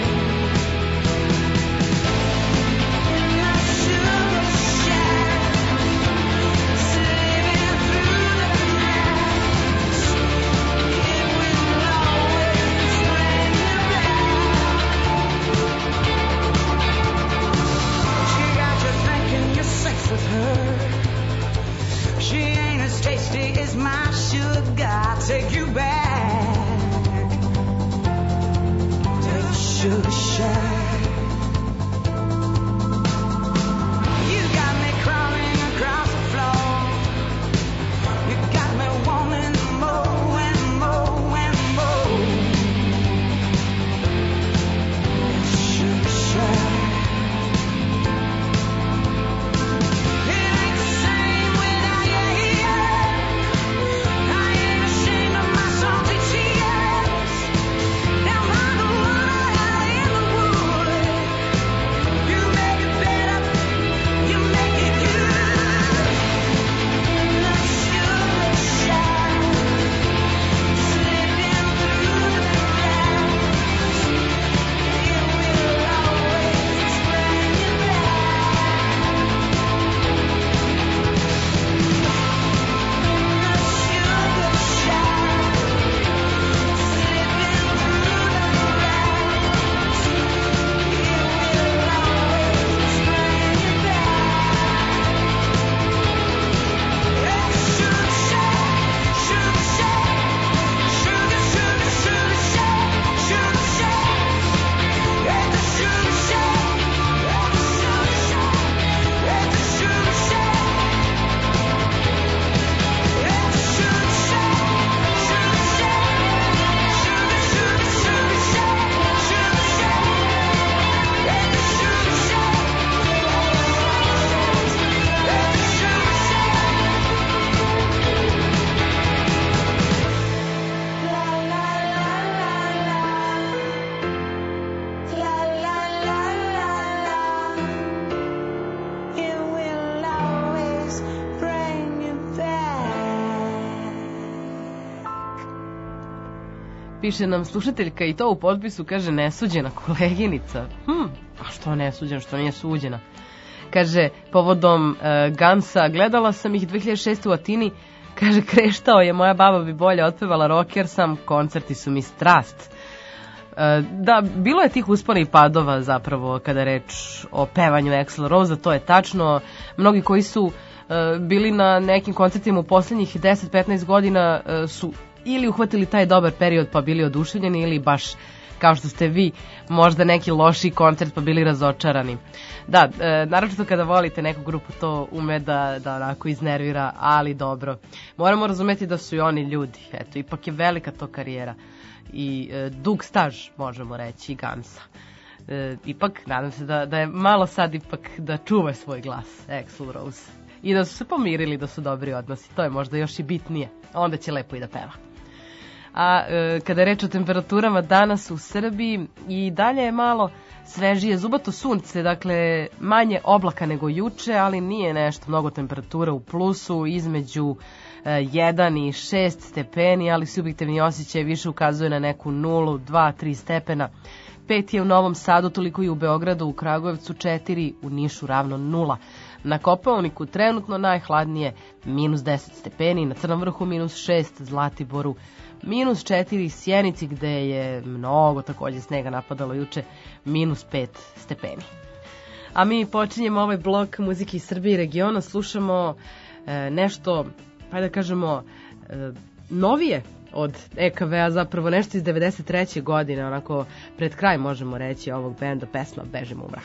In the sugar shack. With her, she ain't as tasty as my sugar. I'll take you back to the sugar shack. You got me crawling across the floor. You got me wanting more and more and more. The sugar shack. Piše nam slušateljka i to u potpisu, kaže nesuđena koleginica. Hm, a što nesuđena, što nije suđena? Kaže, povodom uh, Gansa, gledala sam ih dve hiljade šeste u Atini, kaže, kreštao je, moja baba bi bolje otpevala, rocker sam, koncerti su mi strast. Uh, da, bilo je tih uspona i padova zapravo kada je reč o pevanju Axl Rose, to je tačno. Mnogi koji su uh, bili na nekim koncertima u posljednjih deset do petnaest godina uh, su ili uhvatili taj dobar period pa bili oduševljeni, ili baš kao što ste vi, možda neki loši koncert pa bili razočarani. Da, e, naročito kada volite neku grupu, to ume da, da onako iznervira, ali dobro. Moramo razumeti da su i oni ljudi, eto, ipak je velika to karijera i e, dug staž, možemo reći, Gansa. E, ipak, nadam se da, da je malo sad ipak da čuva svoj glas, Axl Rose. I da su se pomirili, da su dobri odnosi, to je možda još i bitnije, onda će lepo i da peva. A e, kada je reč o temperaturama danas u Srbiji, i dalje je malo svežije, zubato sunce, dakle manje oblaka nego juče, ali nije nešto mnogo temperatura u plusu, između e, jedan i šest stepeni, ali subjektivni osjećaj više ukazuje na neku nulu, dva, tri stepena. pet je u Novom Sadu, toliko i u Beogradu, u Kragujevcu četiri, u Nišu ravno nula. Na Kopaoniku trenutno najhladnije minus deset stepeni, na Crnom vrhu minus šest, Zlatiboru minus četiri, Sjenici gde je mnogo takođe snega napadalo juče minus pet stepeni. A mi počinjemo ovaj blok muzike iz Srbije i regiona, slušamo e, nešto, pa da kažemo, e, novije od E K V-a, zapravo nešto iz devedeset treće godine, onako pred kraj možemo reći ovog benda, pesma Bežimo u mrak.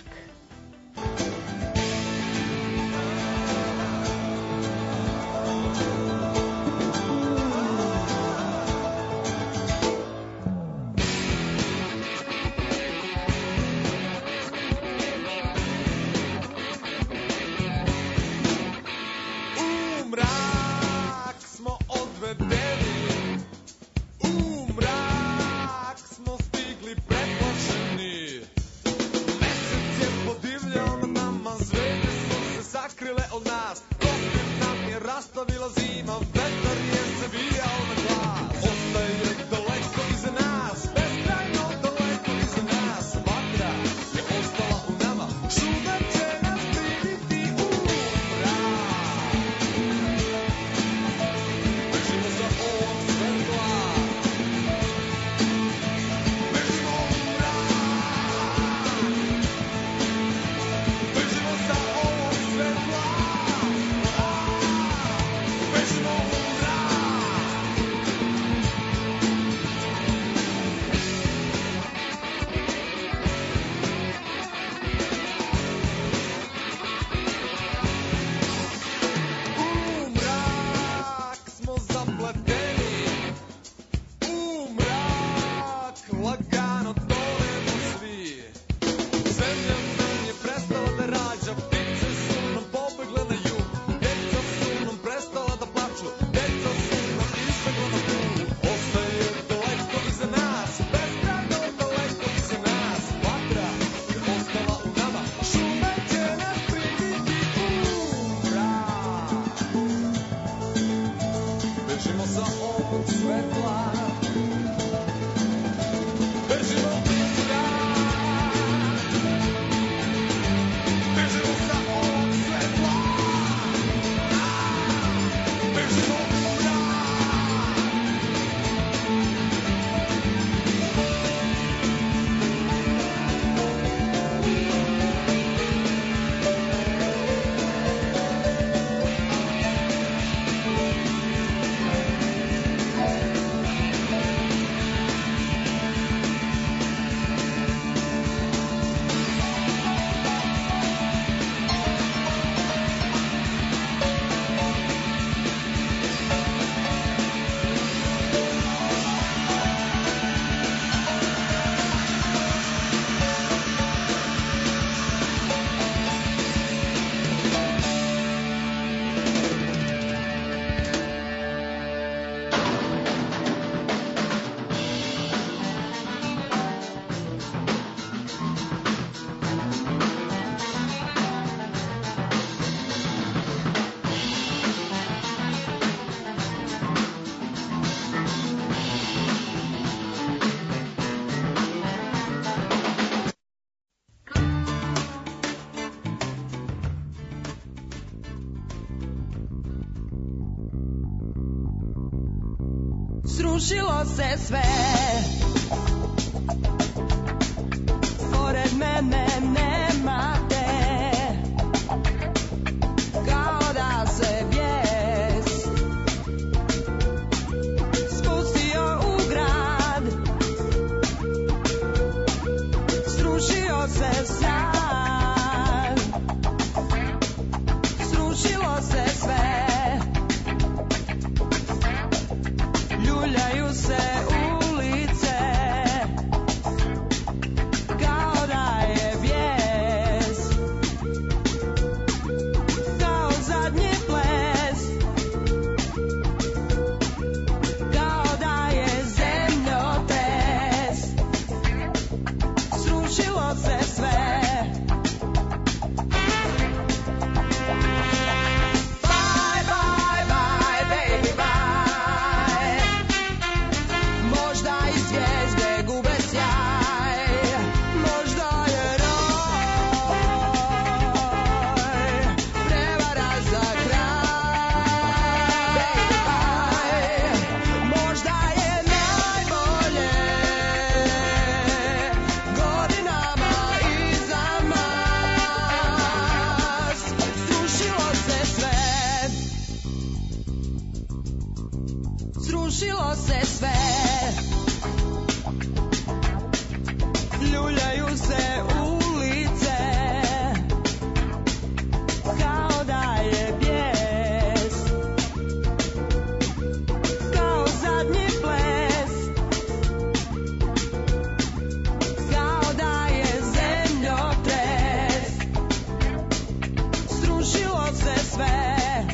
Srušilo se sve, pored mene nema te, kao da se bijes spustio u grad. Srušio se san, srušilo se sve, ljuljaju se ulice, kao da je vijest srušilo se sve. Ljuljaju se ulice kao da je bijes, kao zadnji ples, kao da je zemljotres. Srušilo se sve.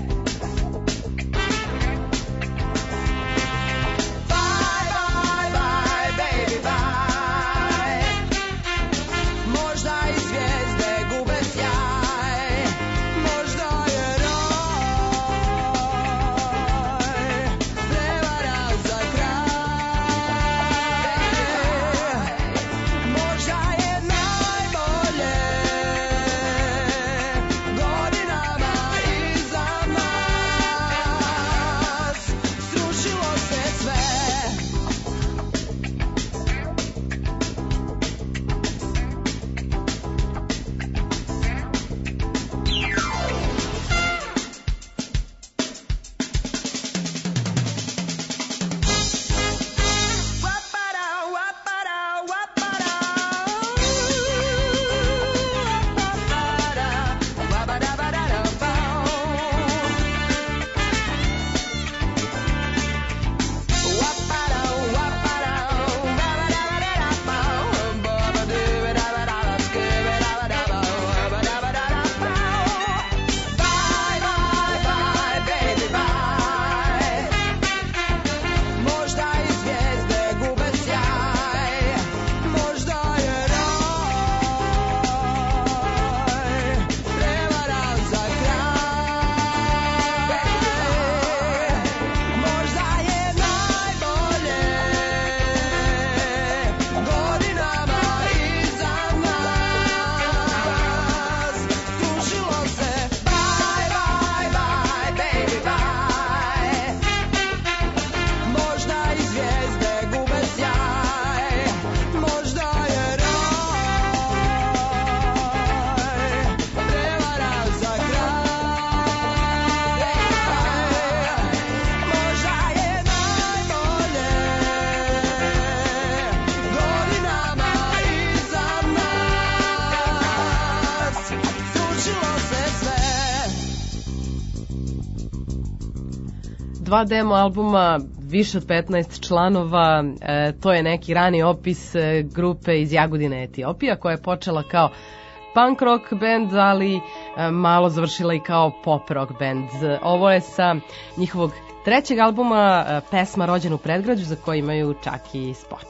Dva demo albuma, više od petnaest članova, e, to je neki rani opis e, grupe iz Jagodine, Etiopija, koja je počela kao punk rock band, ali e, malo završila i kao pop rock band. Ovo je sa njihovog trećeg albuma, e, pesma Rođen u predgrađu, za koji imaju čak i spot.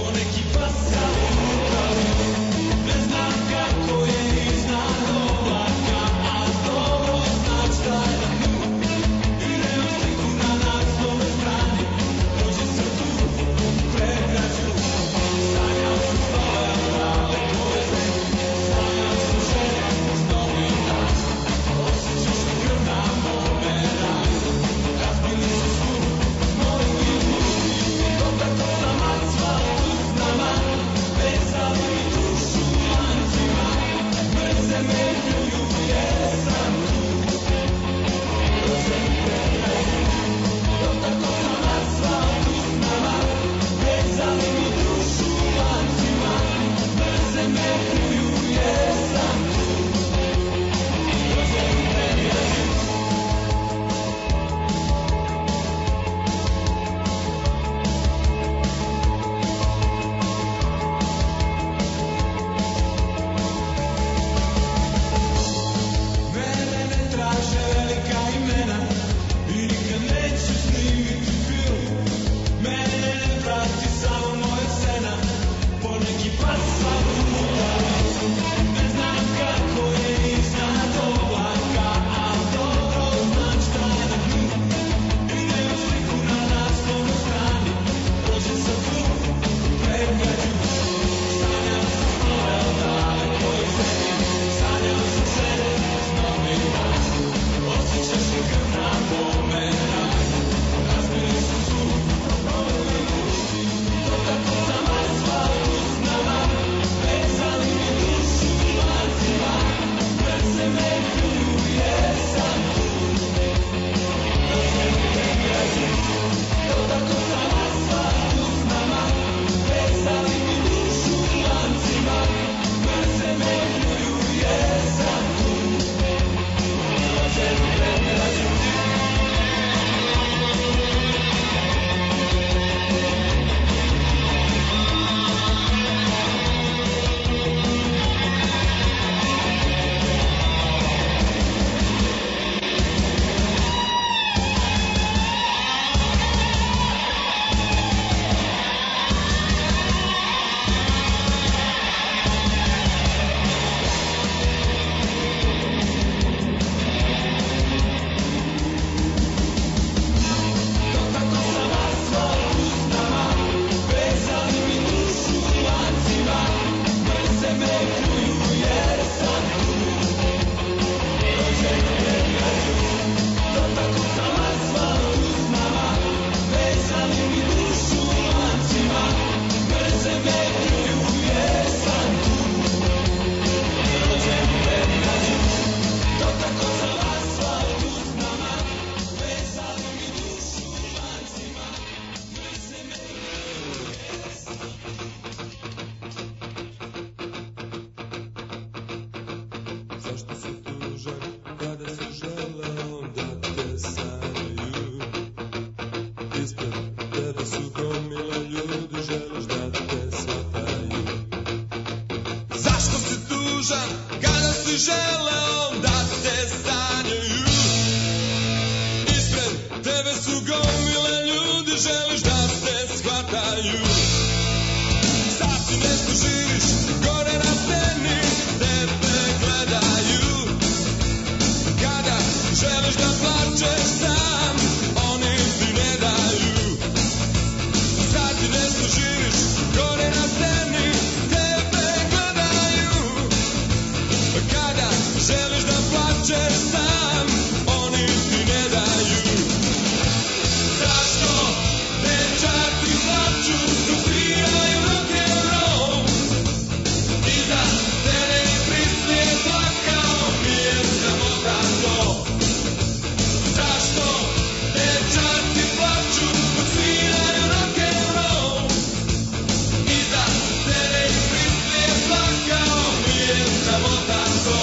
Ne znam kako je iznad ova Zašto si tužan kada si želeo da te sanjaju? Ispred tebe su gomile ljudi, želiš da te shvataju. Zašto si tužan kada si želeo da te sanjaju? Ispred tebe su gomile ljudi, želiš da te shvataju. Sad ti nešto živiš gore na steni, tebe gledaju. Kada želiš da plačeš sam, oni ti ne daju. Sad ti nešto živiš gore na steni, tebe gledaju. Kada želiš da plačeš sam, oni ti ne daju. Zašto dečaci plaču dok sviraju rock'n'roll? Iza tebe i prisnije plakao, nije sramota to. Zašto dečaci plaču dok sviraju rock'n'roll? Iza tebe i prisnije plakao, nije sramota to.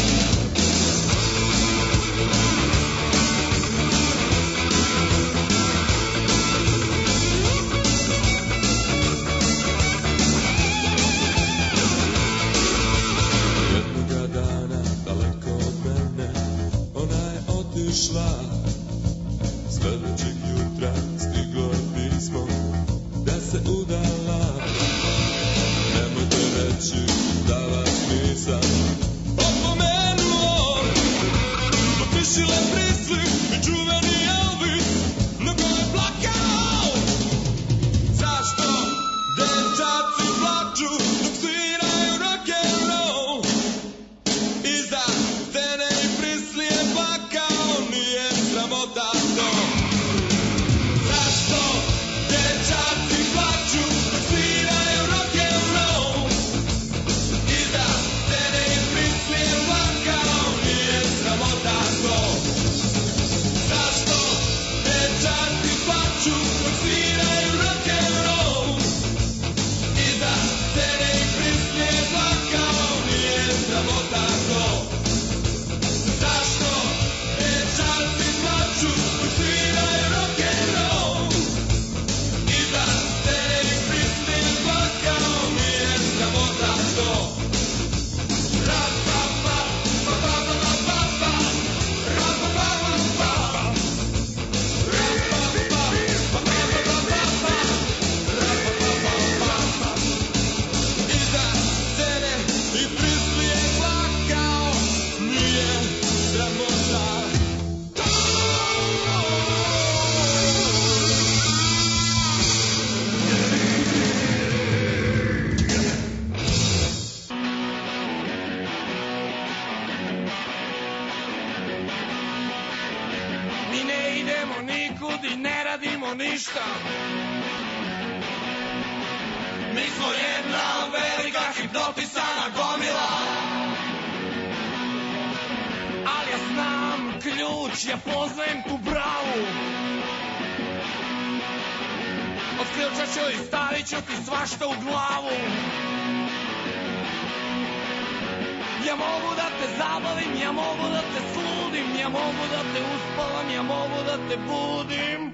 Jednoga dana, daleko od mene, ona je otišla. Sljedećeg jutra stiglo je pismo da se udala. Nemojte reći da vas nisam opomenuo. Potpišile prisli i čuveni Elvis, mnogo je plakao. Zašto dečaci plaču dok sviraju rock'n'roll? Iza scene i prisli je plakao, nije sramota to. Zašto dečaci plaču dok sviraju rock'n'roll? Iza scene i prisli je plakao, nije sramota to. Zašto dečaci plaču dok sviraju rock'n'roll? Iza scene i prisli je plakao, nije sramota to. Zašto dečaci plaču dok sviraju rock'n'roll? Iza scene i prisli je plakao, nije sramota to. Ra-pa-pa, pa-pa-pa-pa-pa, ra-pa-pa-pa-pa, ra-pa-pa, pa-pa-pa-pa-pa, ra-pa-pa-pa-pa. Iza scene i prisli je plakao, nije sramota to. Mi ne idemo nikud i ne radimo ništa. Mi smo jedna velika hipnotisana gomila. Ali ja znam ključ, ja poznajem tu bravu. Od ključa ću i stavit ću ti svašta u glavu. Ja mogu da te zabavim, ja mogu da te sludim, ja mogu da te uspavam, ja mogu da te budim.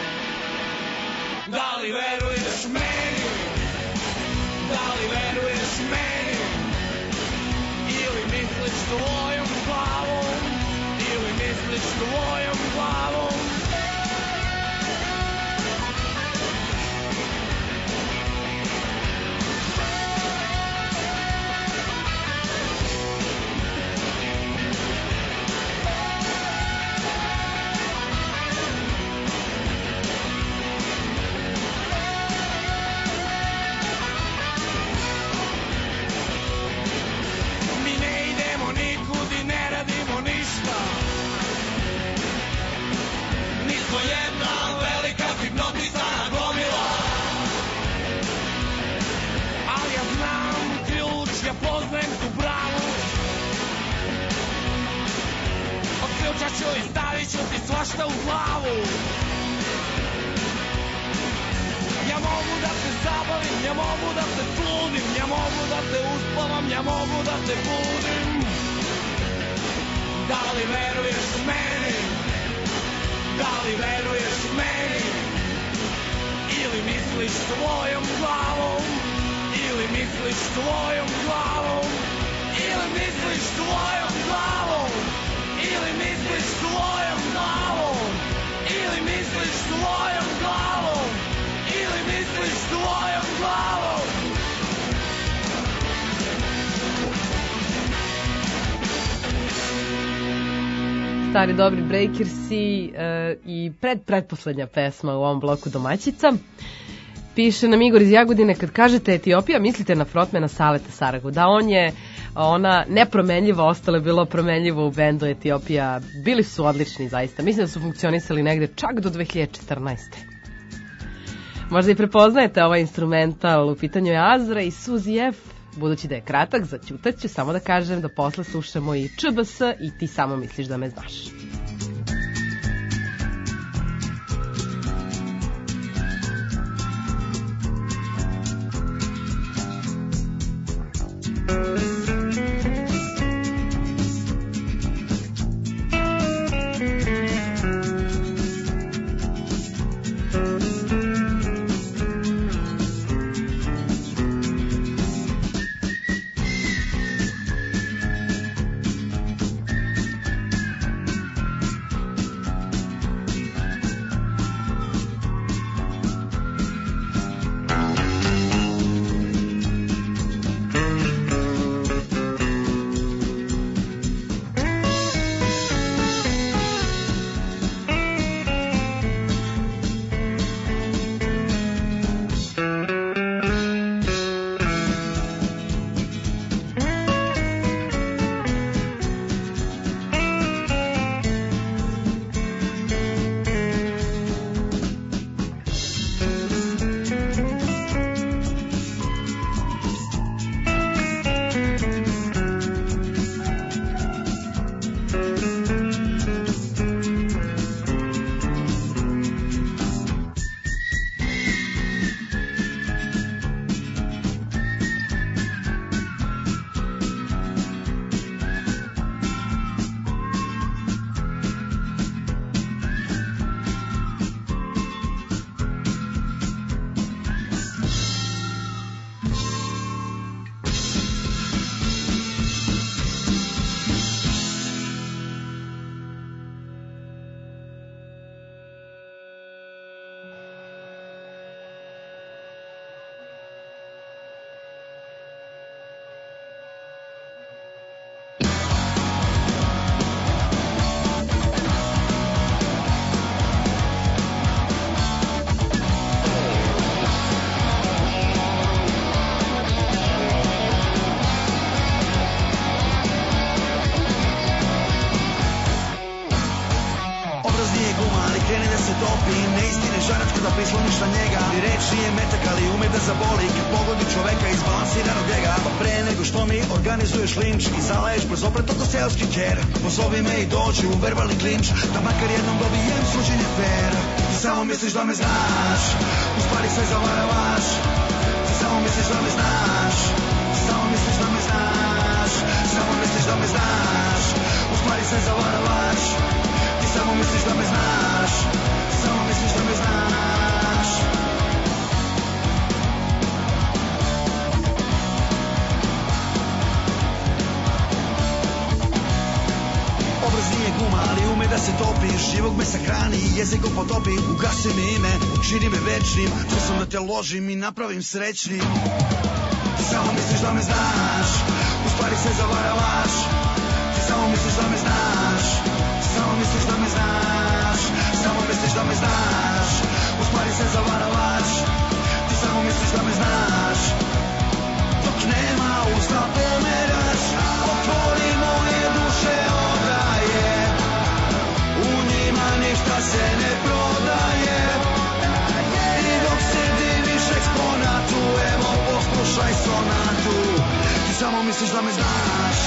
Da li veruješ meni? Da li veruješ meni? Ili misliš tvojom glavom? Ili misliš tvojom glavom? Mi ne idemo nikud i ne radimo ništa. Mi smo jedna velika hipnotisana gomila. Ali ja znam ključ, ja poznajem tu bravu. Od ključa ću i stavit ću ti svašta u glavu. Ja mogu da te zabavim, ja mogu da te sludim, ja mogu da te uspavam, ja mogu da te budim. Da li veruješ meni? Da li veruješ meni? Ili misliš svojom glavom? Ili misliš svojom glavom? Ili misliš svojom glavom? Ili misliš svojom glavom? Ili misliš svojom glavom? Ili misliš svojom glavom? Stari dobri Breakersi uh, i pred pretposlednja pesma u ovom bloku domaćica. Piše nam Igor iz Jagodine, kad kažete Etiopija, mislite na frontmana Saleta Saragu. Da, on je ona nepromenljiva, ostalo je bilo promenljivo u bendu Etiopija. Bili su odlični zaista. Mislim da su funkcionisali negde čak do dve hiljade četrnaeste. Možda i prepoznajete ovaj instrumental, u pitanju je Azra i Suzy F. Budući da je kratak, zaćutat ću, samo da kažem da posle slušamo i Č B S i Ti samo misliš da me znaš. Organizuješ linč i zalaješ brzo opet oko seoski džer. Pozovi me i dođi u verbalni klinč, da makar jednom dobijem suđenje fair. Ti samo misliš da me znaš, u stvari sve zavaravaš. Ti samo misliš da me znaš, ti samo misliš da me znaš. Samo misliš da me znaš, u stvari sve zavaravaš. Ti samo misliš da me znaš, samo misliš da me znaš. Obraz nije guma, ali ume da se topiš. Živog me sahrani i jezikom potopi. Ugasi mi ime, čini me večnim. Tu sam da te ložim i napravim srećnim. Ti samo misliš da me znaš, u stvari se zavaravaš. Ti samo misliš da me znaš, ti samo misliš da me znaš. Samo misliš da me znaš, u stvari se zavaravaš. Ti samo misliš da me znaš. Dok nema usta pomeraš, otvori moje duše odaje. U njima ništa se ne prodaje. I dok se diviš eksponatu, evo poslušaj sonatu. Ti samo misliš da me znaš.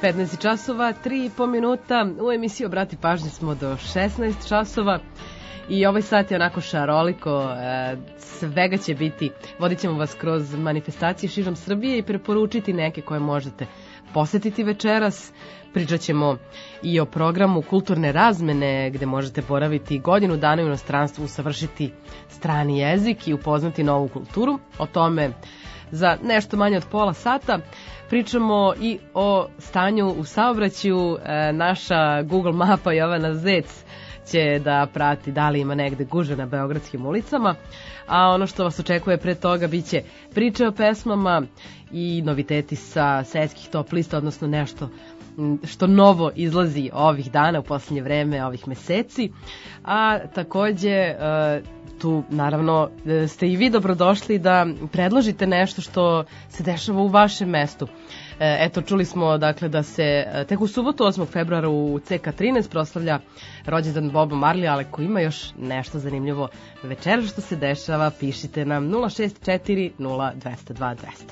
petnaest časova, tri i po minuta. U emisiji Obrati pažnje smo do šesnaest časova. I ovaj sat je onako šaroliko, e, svega će biti. Vodit ćemo vas kroz manifestacije širom Srbije i preporučiti neke koje možete posetiti večeras. Pričat ćemo i o programu kulturne razmene gde možete boraviti godinu dana u inostranstvu, usavršiti strani jezik i upoznati novu kulturu. O tome za nešto manje od pola sata. Pričamo i o stanju u saobraćaju. E, naša Google mapa Jovana Zec će da prati da li ima negde gužve na beogradskim ulicama, a ono što vas očekuje pre toga biće priče o pesmama i noviteti sa svetskih top lista, odnosno nešto što novo izlazi ovih dana, u poslednje vreme, ovih meseci, a takođe tu naravno ste i vi dobrodošli da predložite nešto što se dešava u vašem mestu. Eto, čuli smo dakle da se tek u subotu osmog februara u C K trinaest proslavlja rođendan Boba Marlija, ali ko ima još nešto zanimljivo večera što se dešava, pišite nam nula šest četiri nula dvesta dva dvesta.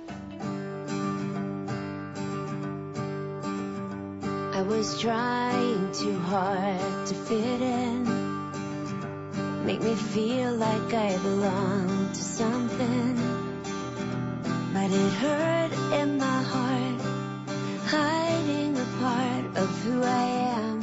I was trying too hard to fit in, make me feel like I belong to something, but it hurt in my heart, hiding a part of who I am.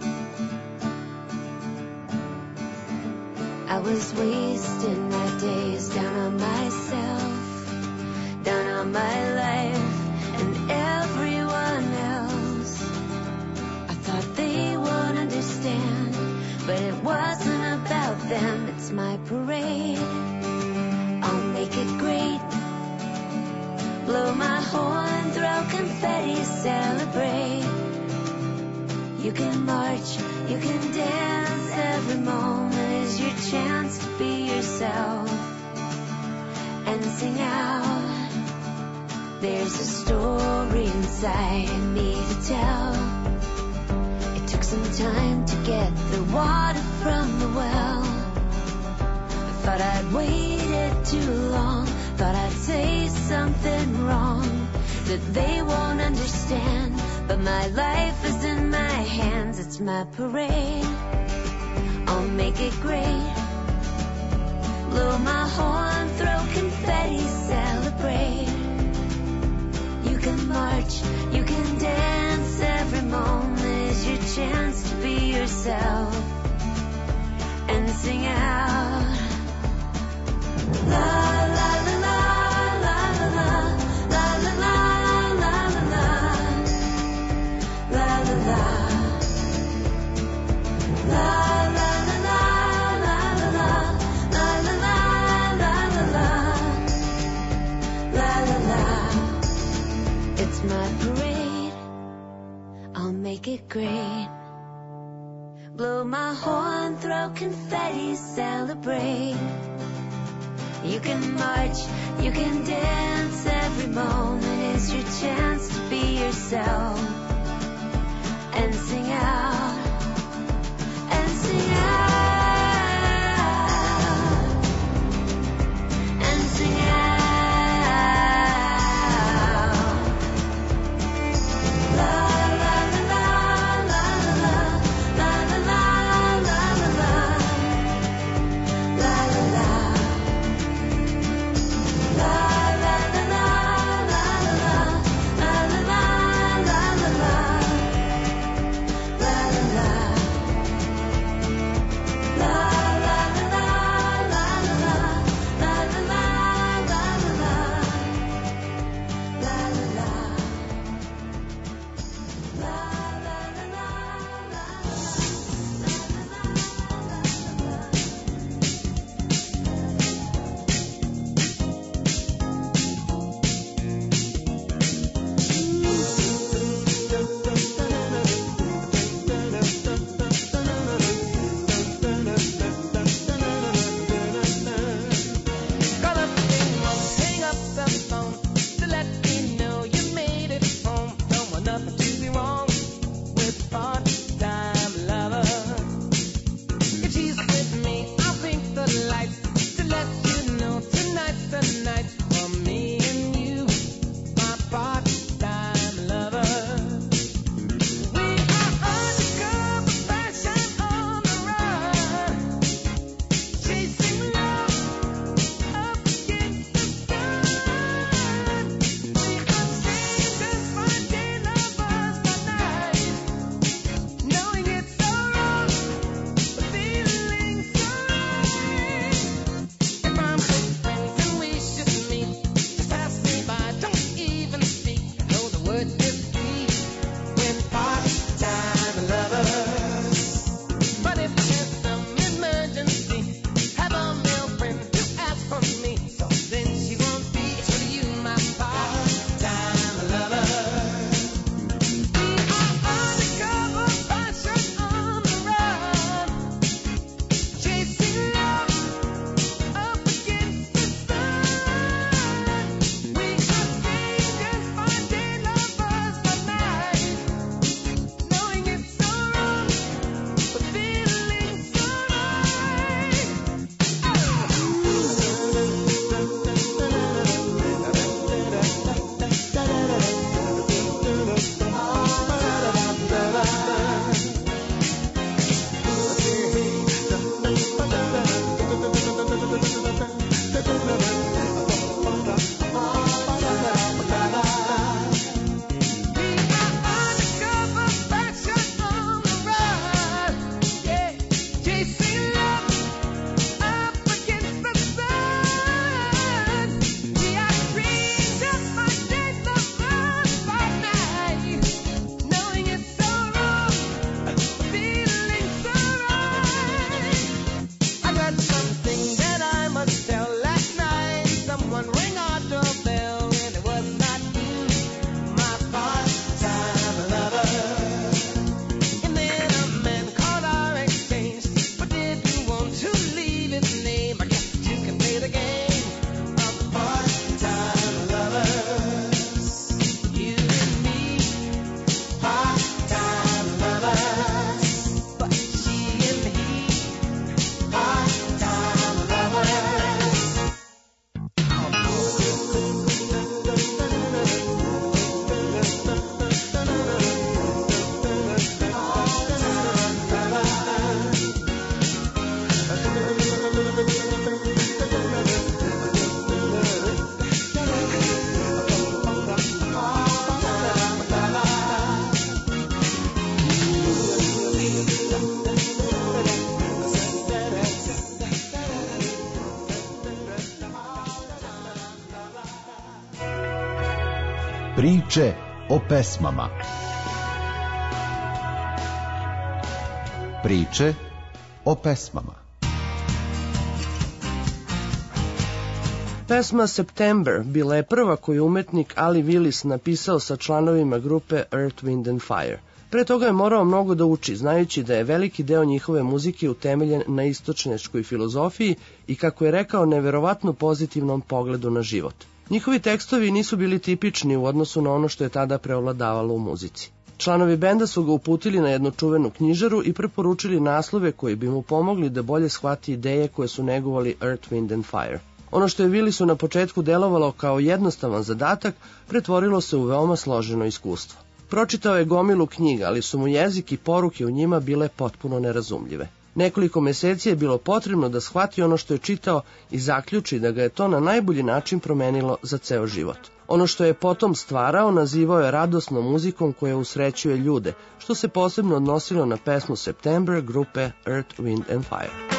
I was wasting my days down on myself, down on my life and everyone else. I thought they would understand, but it wasn't about them, it's my parade. I'll make it great, blow my horn, throw confetti, celebrate. You can march, you can dance, every moment is your chance to be yourself and sing out. There's a story inside me to tell. It took some time to get the water from the well. I thought I'd waited too long, thought I'd say something wrong that they won't understand, but my life is in my hands, it's my parade. I'll make it great, blow my horn, throw confetti, celebrate. You can march, you can dance, every moment is your chance to be yourself and sing out. La la la la la la la la la la la la la la la. It's my parade, I'll make it great. Blow my horn, throw confetti, celebrate. You can march, you can dance, every moment is your chance to be yourself and sing out, and sing out, and sing out. La Priče o pesmama. Priče o pesmama. Pesma September bila je prva koju je umetnik Ali Willis napisao sa članovima grupe Earth, Wind and Fire. Pre toga je morao mnogo da uči, znajući da je veliki deo njihove muzike utemeljen na istočnjačkoj filozofiji i, kako je rekao, neverovatno pozitivnom pogledu na život. Njihovi tekstovi nisu bili tipični u odnosu na ono što je tada preovladavalo u muzici. Članovi benda su ga uputili na jednu čuvenu knjižaru i preporučili naslove koji bi mu pomogli da bolje shvati ideje koje su negovali Earth, Wind and Fire. Ono što je Willisu na početku delovalo kao jednostavan zadatak, pretvorilo se u veoma složeno iskustvo. Pročitao je gomilu knjiga, ali su mu jezik i poruke u njima bile potpuno nerazumljive. Nekoliko meseci je bilo potrebno da shvati ono što je čitao i zaključi da ga je to na najbolji način promenilo za ceo život. Ono što je potom stvarao nazivao je radosnom muzikom koja usrećuje ljude, što se posebno odnosilo na pesmu September grupe Earth, Wind and Fire.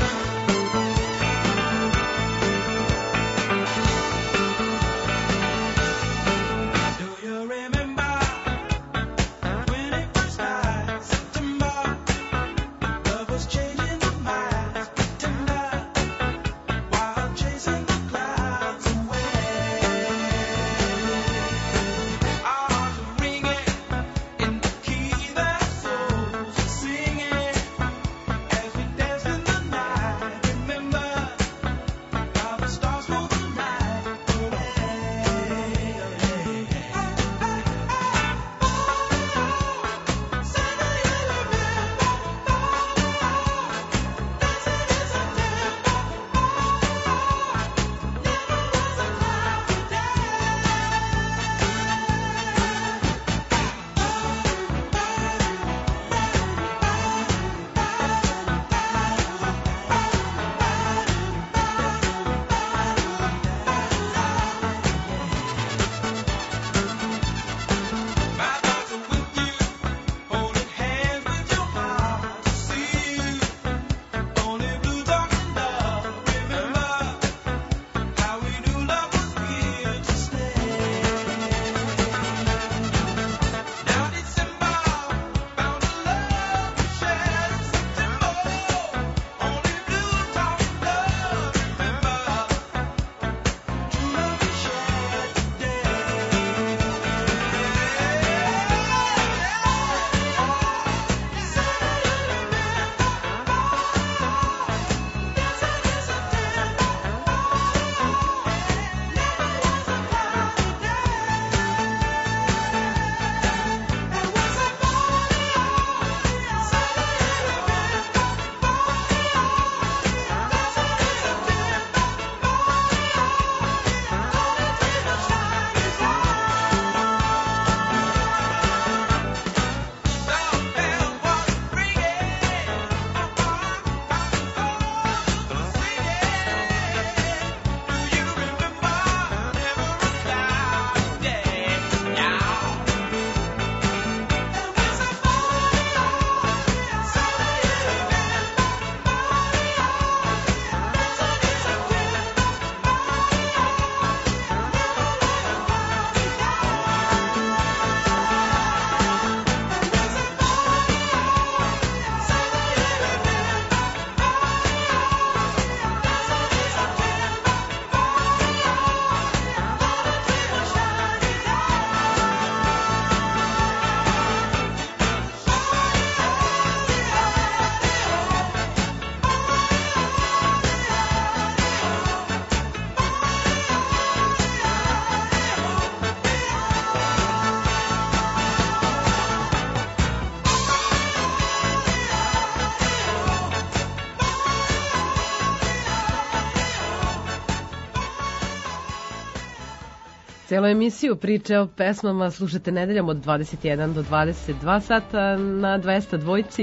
Celu emisiju priče o pesmama slušate nedeljom od dvadeset jedan do dvadeset dva sata na dvesta dvojci.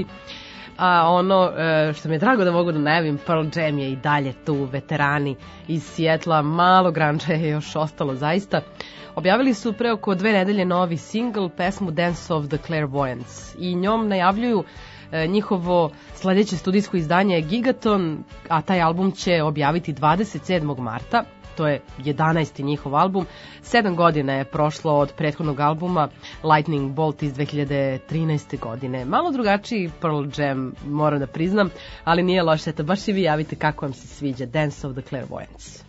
A ono što mi je drago da mogu da najavim, Pearl Jam je i dalje tu, veterani iz Sijetla, malo granča je još ostalo zaista. Objavili su pre oko dve nedelje novi singl, pesmu Dance of the Clairvoyants, i njom najavljuju njihovo sledeće studijsko izdanje Gigaton, a taj album će objaviti dvadeset sedmog marta. to je jedanaesti njihov album. Sedam godina je prošlo od prethodnog albuma Lightning Bolt iz dve hiljade trinaeste. godine. Malo drugačiji Pearl Jam, moram da priznam, ali nije loše. Eto, baš i vi javite kako vam se sviđa Dance of the Clairvoyants.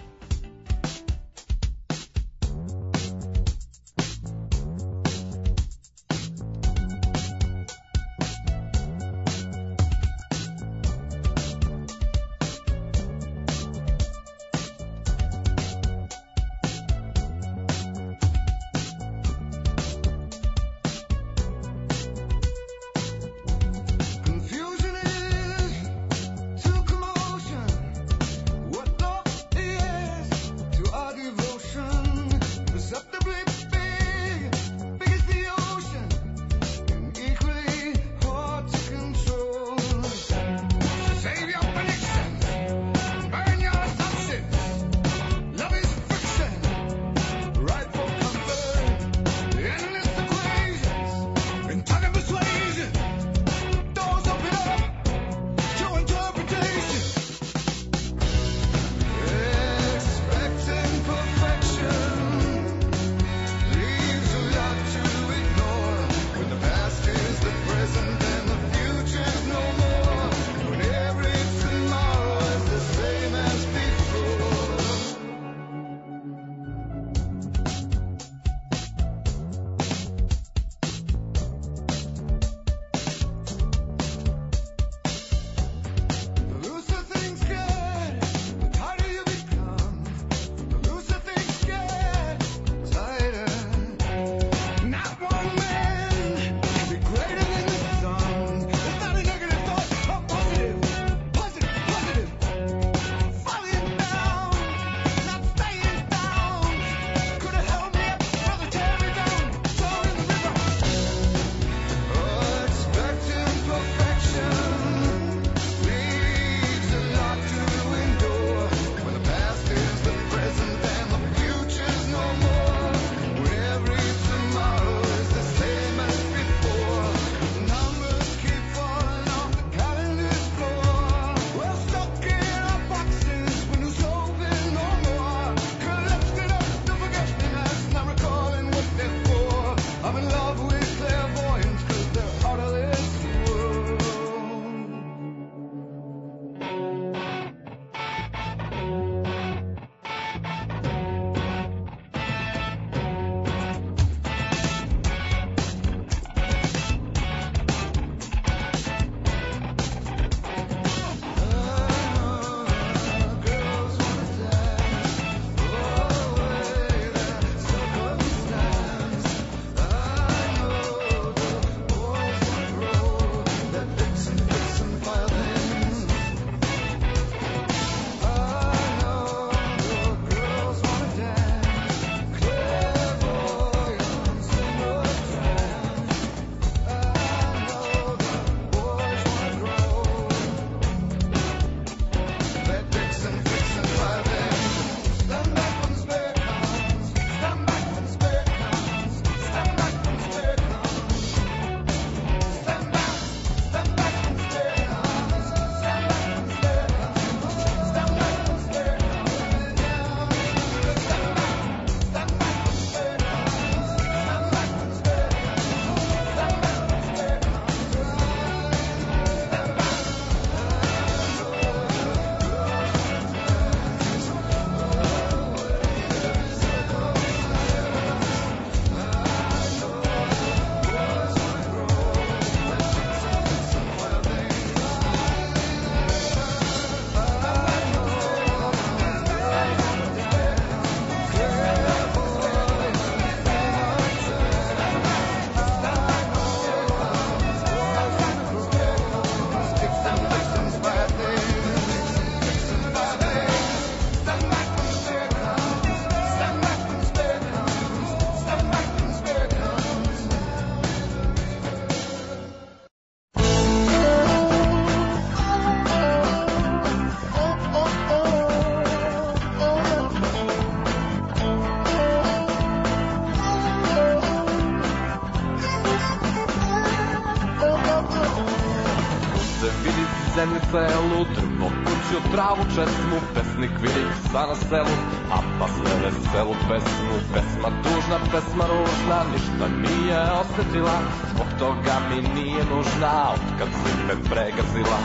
zemlju celu, drvo, kuću, travu, česmu, pesnik vidi psa na selu, a pas ne veselu pesmu, pesma tužna, pesma ružna, ništa nije osetila, zbog toga mi nije nužna, otkad si me pregazila.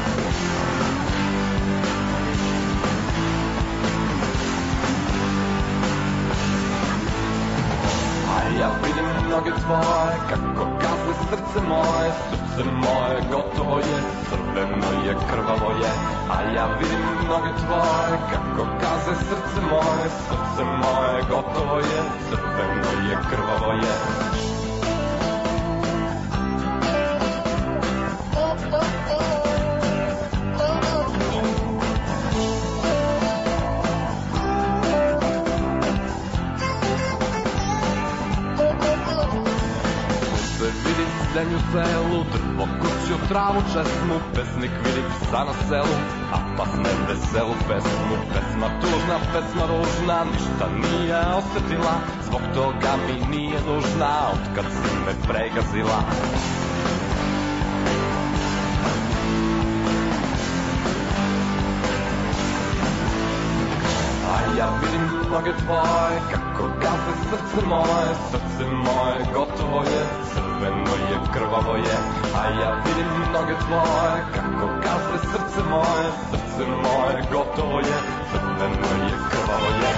Ja vidim noge tvoje, kako gaze srce moje, srce moje gotovo je, crveno je, krvavo je. A ja vidim noge tvoje, kako gaze srce moje, srce moje gotovo je, crveno je, krvavo je. Zemlju celu, drvo, kuću, travu, česmu, pesnik vidi psa na selu, a pas ne veselu pesmu, pesma tužna, pesma ružna, ništa nije osetila, zbog toga mi nije nužna, otkad si me pregazila. Ja vidim noge tvoje, kako gaze srce moje, srce moje gotovo je, crveno je, krvavo je. A ja vidim noge tvoje, kako gaze srce moje, srce moje gotovo je, crveno je, krvavo je.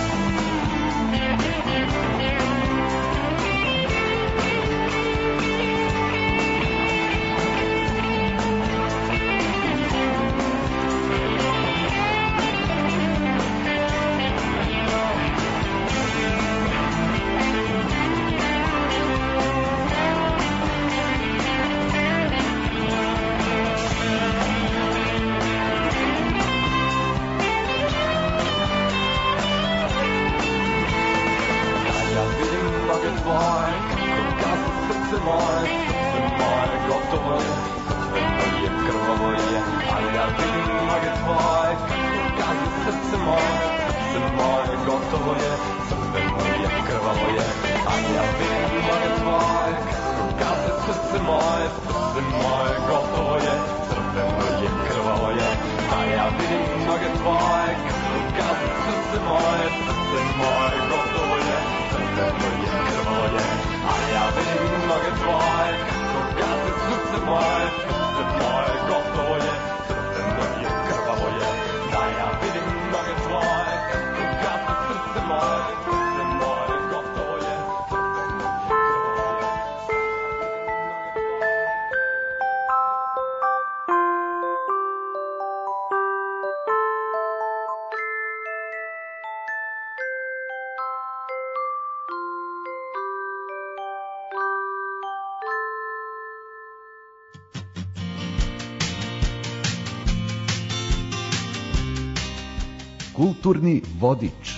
Kulturni vodič.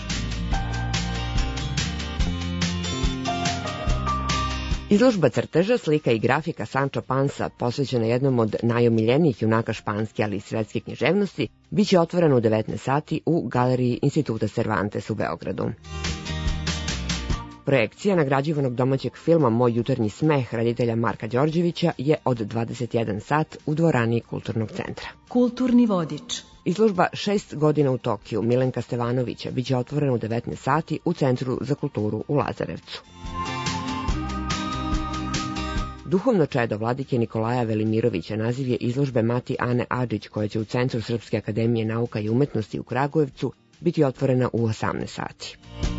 Izložba crteža, slika i grafika Sančo Pansa, posvećena jednom od najomiljenijih junaka španske, ali i svetske književnosti, biće otvorena u devetnaest sati u Galeriji Instituta Cervantes u Beogradu. Projekcija nagrađivanog domaćeg filma Moj jutarnji smeh reditelja Marka Đorđevića je od dvadeset jedan sat u dvorani Kulturnog centra. Kulturni vodič. Izložba Šest godina u Tokiju Milenka Stevanovića biće otvorena u devetnaest sati u Centru za kulturu u Lazarevcu. Duhovno čedo vladike Nikolaja Velimirovića naziv je izložbe Mati Ane Adžić, koja će u Centru Srpske akademije nauka i umetnosti u Kragujevcu biti otvorena u osamnaest sati.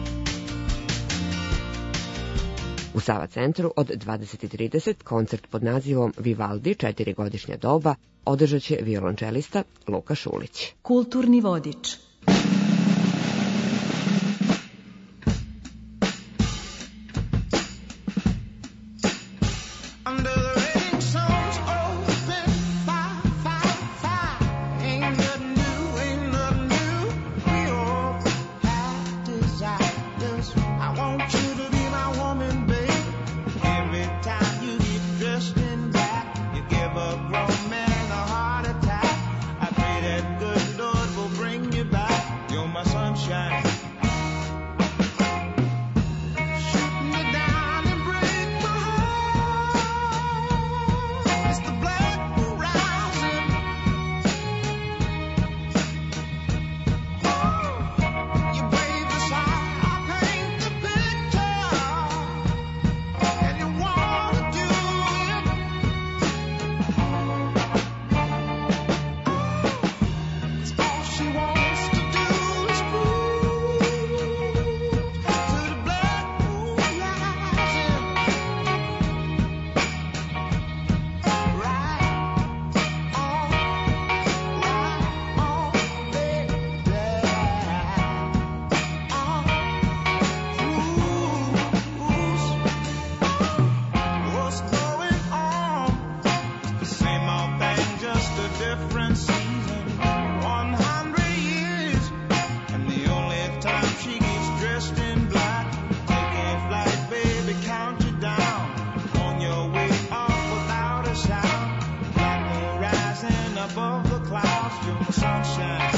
U Sava centru od dvadeset i trideset koncert pod nazivom Vivaldi, četirigodišnja doba, održat će violončelista Luka Šulić. Kulturni vodič. Bring you back. flying above the clouds, feel the sunshine.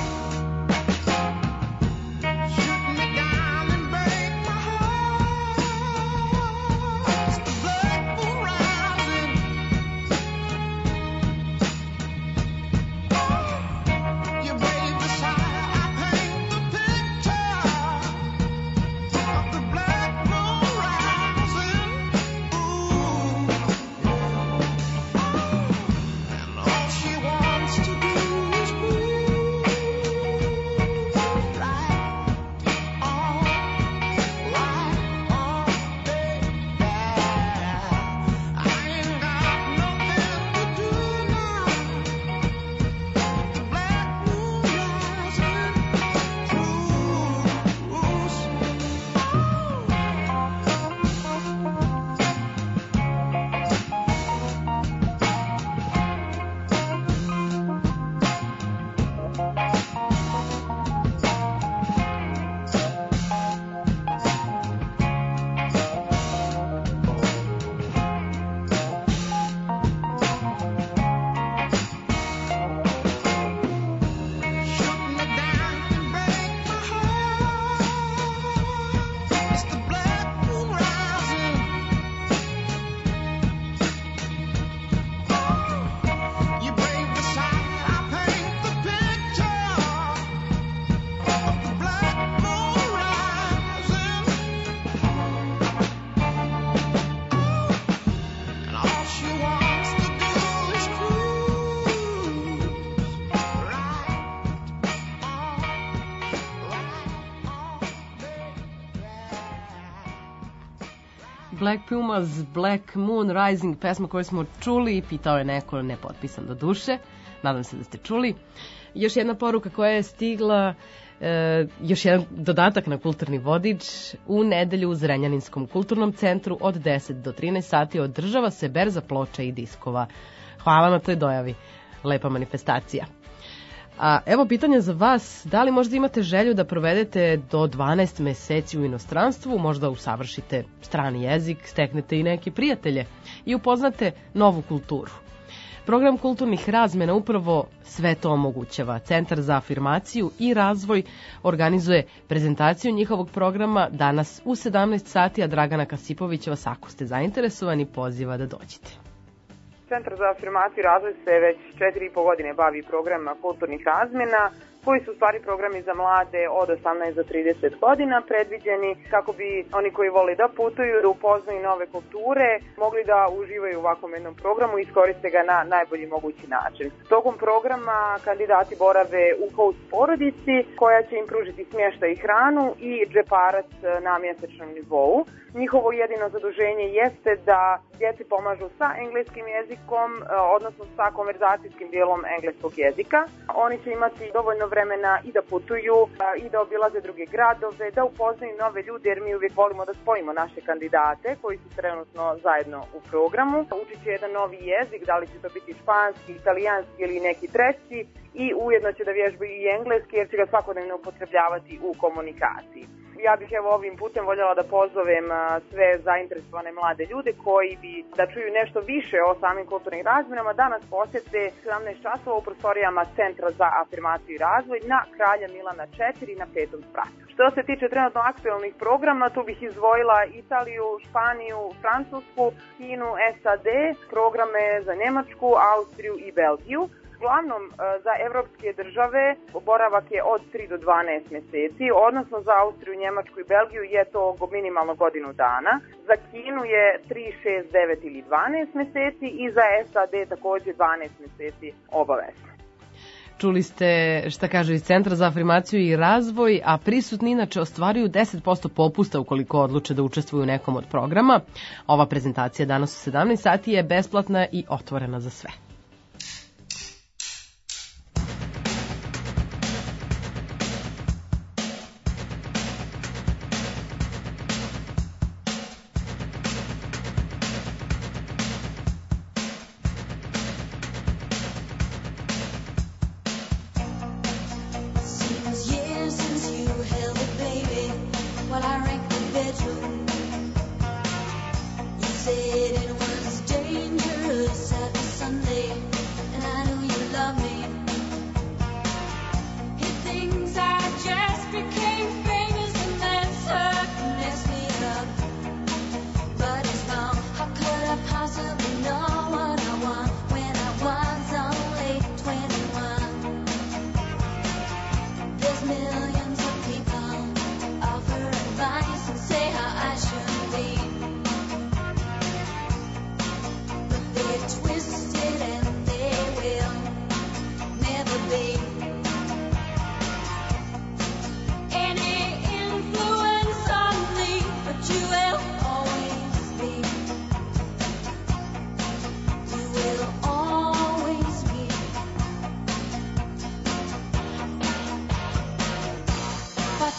Shooting me down and break my heart. It's the black moon rising. You brave the side, I paint the picture of the black moon rising. Ooh, and all she wants to do is move right on, right on, baby. I ain't got nothing to do now. The black moon rising, cruise. Shooting me down and break my heart. It's the black moon rising. You brave the side, I paint the picture of the black moon rising. And all she wants to do is cruise right on, right on, Black Pumas, Black Moon Rising, pesma koju smo čuli, pitao je neko nepotpisan do duše, nadam se da ste čuli. Još jedna poruka koja je stigla, e, još jedan dodatak na kulturni vodič, u nedelju u Zrenjaninskom kulturnom centru od deset do trinaest sati održava se berza ploča i diskova. Hvala na toj dojavi, lepa manifestacija. A evo pitanje za vas, da li možda imate želju da provedete do dvanaest meseci u inostranstvu, možda usavršite strani jezik, steknete i neke prijatelje i upoznate novu kulturu. Program kulturnih razmena upravo sve to omogućava. Centar za afirmaciju i razvoj organizuje prezentaciju njihovog programa danas u sedamnaest sati, a Dragana Kasipović vas, ako ste zainteresovani, poziva da dođete. Centar za afirmaciju i razvoj se već četiri i po godine bavi programima kulturnih razmjena, koji su u stvari programi za mlade od osamnaest do trideset godina, predviđeni kako bi oni koji vole da putuju, da upoznaju nove kulture, mogli da uživaju u ovakvom jednom programu i iskoriste ga na najbolji mogući način. Tokom programa kandidati borave u host porodici koja će im pružiti smještaj i hranu i džeparac na mjesečnom nivou. Njihovo jedino zaduženje jeste da djeci pomažu sa engleskim jezikom, odnosno sa konverzacijskim dijelom engleskog jezika. Oni će imati dovoljno vremena i da putuju i da obilaze druge gradove, da upoznaju nove ljude, jer mi uvijek volimo da spojimo naše kandidate koji su trenutno zajedno u programu. Učit će jedan novi jezik, da li će to biti španski, italijanski ili neki treći, i ujedno će da vježbaju i engleski jer će ga svakodnevno upotrebljavati u komunikaciji. Ja bih evo ovim putem voljela da pozovem sve zainteresovane mlade ljude koji bi da čuju nešto više o samim kulturnim razmjenama, da nas posjete sedamnaest časova u prostorijama Centra za afirmaciju i razvoj na Kralja Milana četiri na petom spratu. Što se tiče trenutno aktualnih programa, tu bih izdvojila Italiju, Španiju, Francusku, Kinu, S A D, programe za Njemačku, Austriju i Belgiju. Uglavnom, za evropske države boravak je od tri do dvanaest mjeseci, odnosno za Austriju, Njemačku i Belgiju je to minimalno godinu dana. Za Kinu je tri, šest, devet ili dvanaest mjeseci i za S A D također dvanaest mjeseci obavezno. Čuli ste šta kaže iz Centra za afirmaciju i razvoj, a prisutni inače ostvaruju deset posto popusta ukoliko odluče da učestvuju u nekom od programa. Ova prezentacija danas u sedamnaest sati je besplatna i otvorena za sve. Said it was dangerous at the Sunday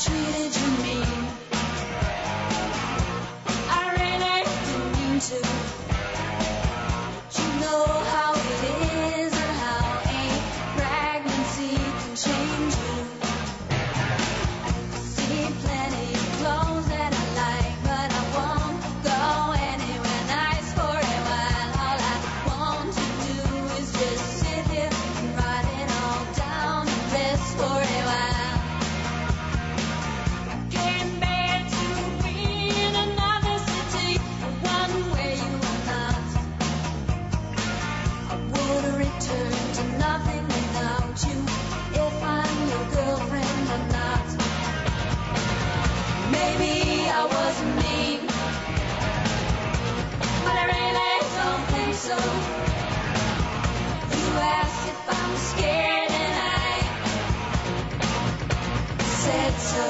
treated you mean. I really didn't mean to. But you know how it is and how a pregnancy can change you. See plenty of clothes that I like, but I won't go anywhere nice for a while. All I want to do is just sit here and write it all down and rest for a while. Came back to be in another city, one where you are not. I would return to nothing without you if I'm your girlfriend or not. Maybe I wasn't mean, but I really don't think so. You asked if I'm scared and I said so.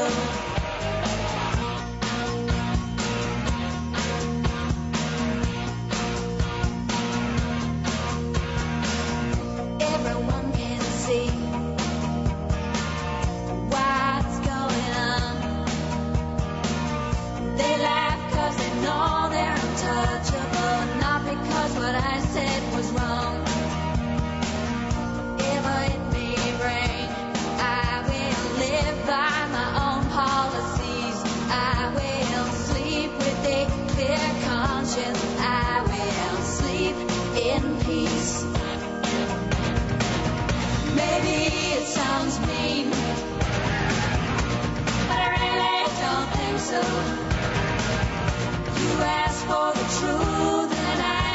Everyone can see what's going on. They laugh cause they know they're untouchable, not because what I said was wrong. If it may rain, I will live by my own policies. I will sleep with a clear conscience. I will sleep in peace. Maybe it sounds mean, but I really don't think so. You asked for the truth and I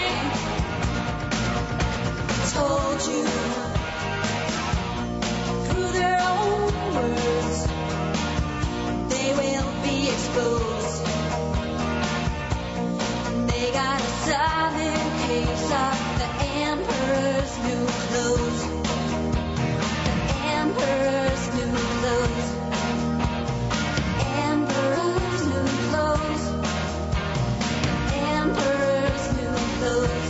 told you through their own words they will be exposed. And they got a southern case of the emperor's new clothes. The emperor's new clothes. Emperor's new clothes. Emperor's new clothes.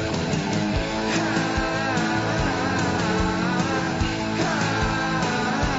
Ah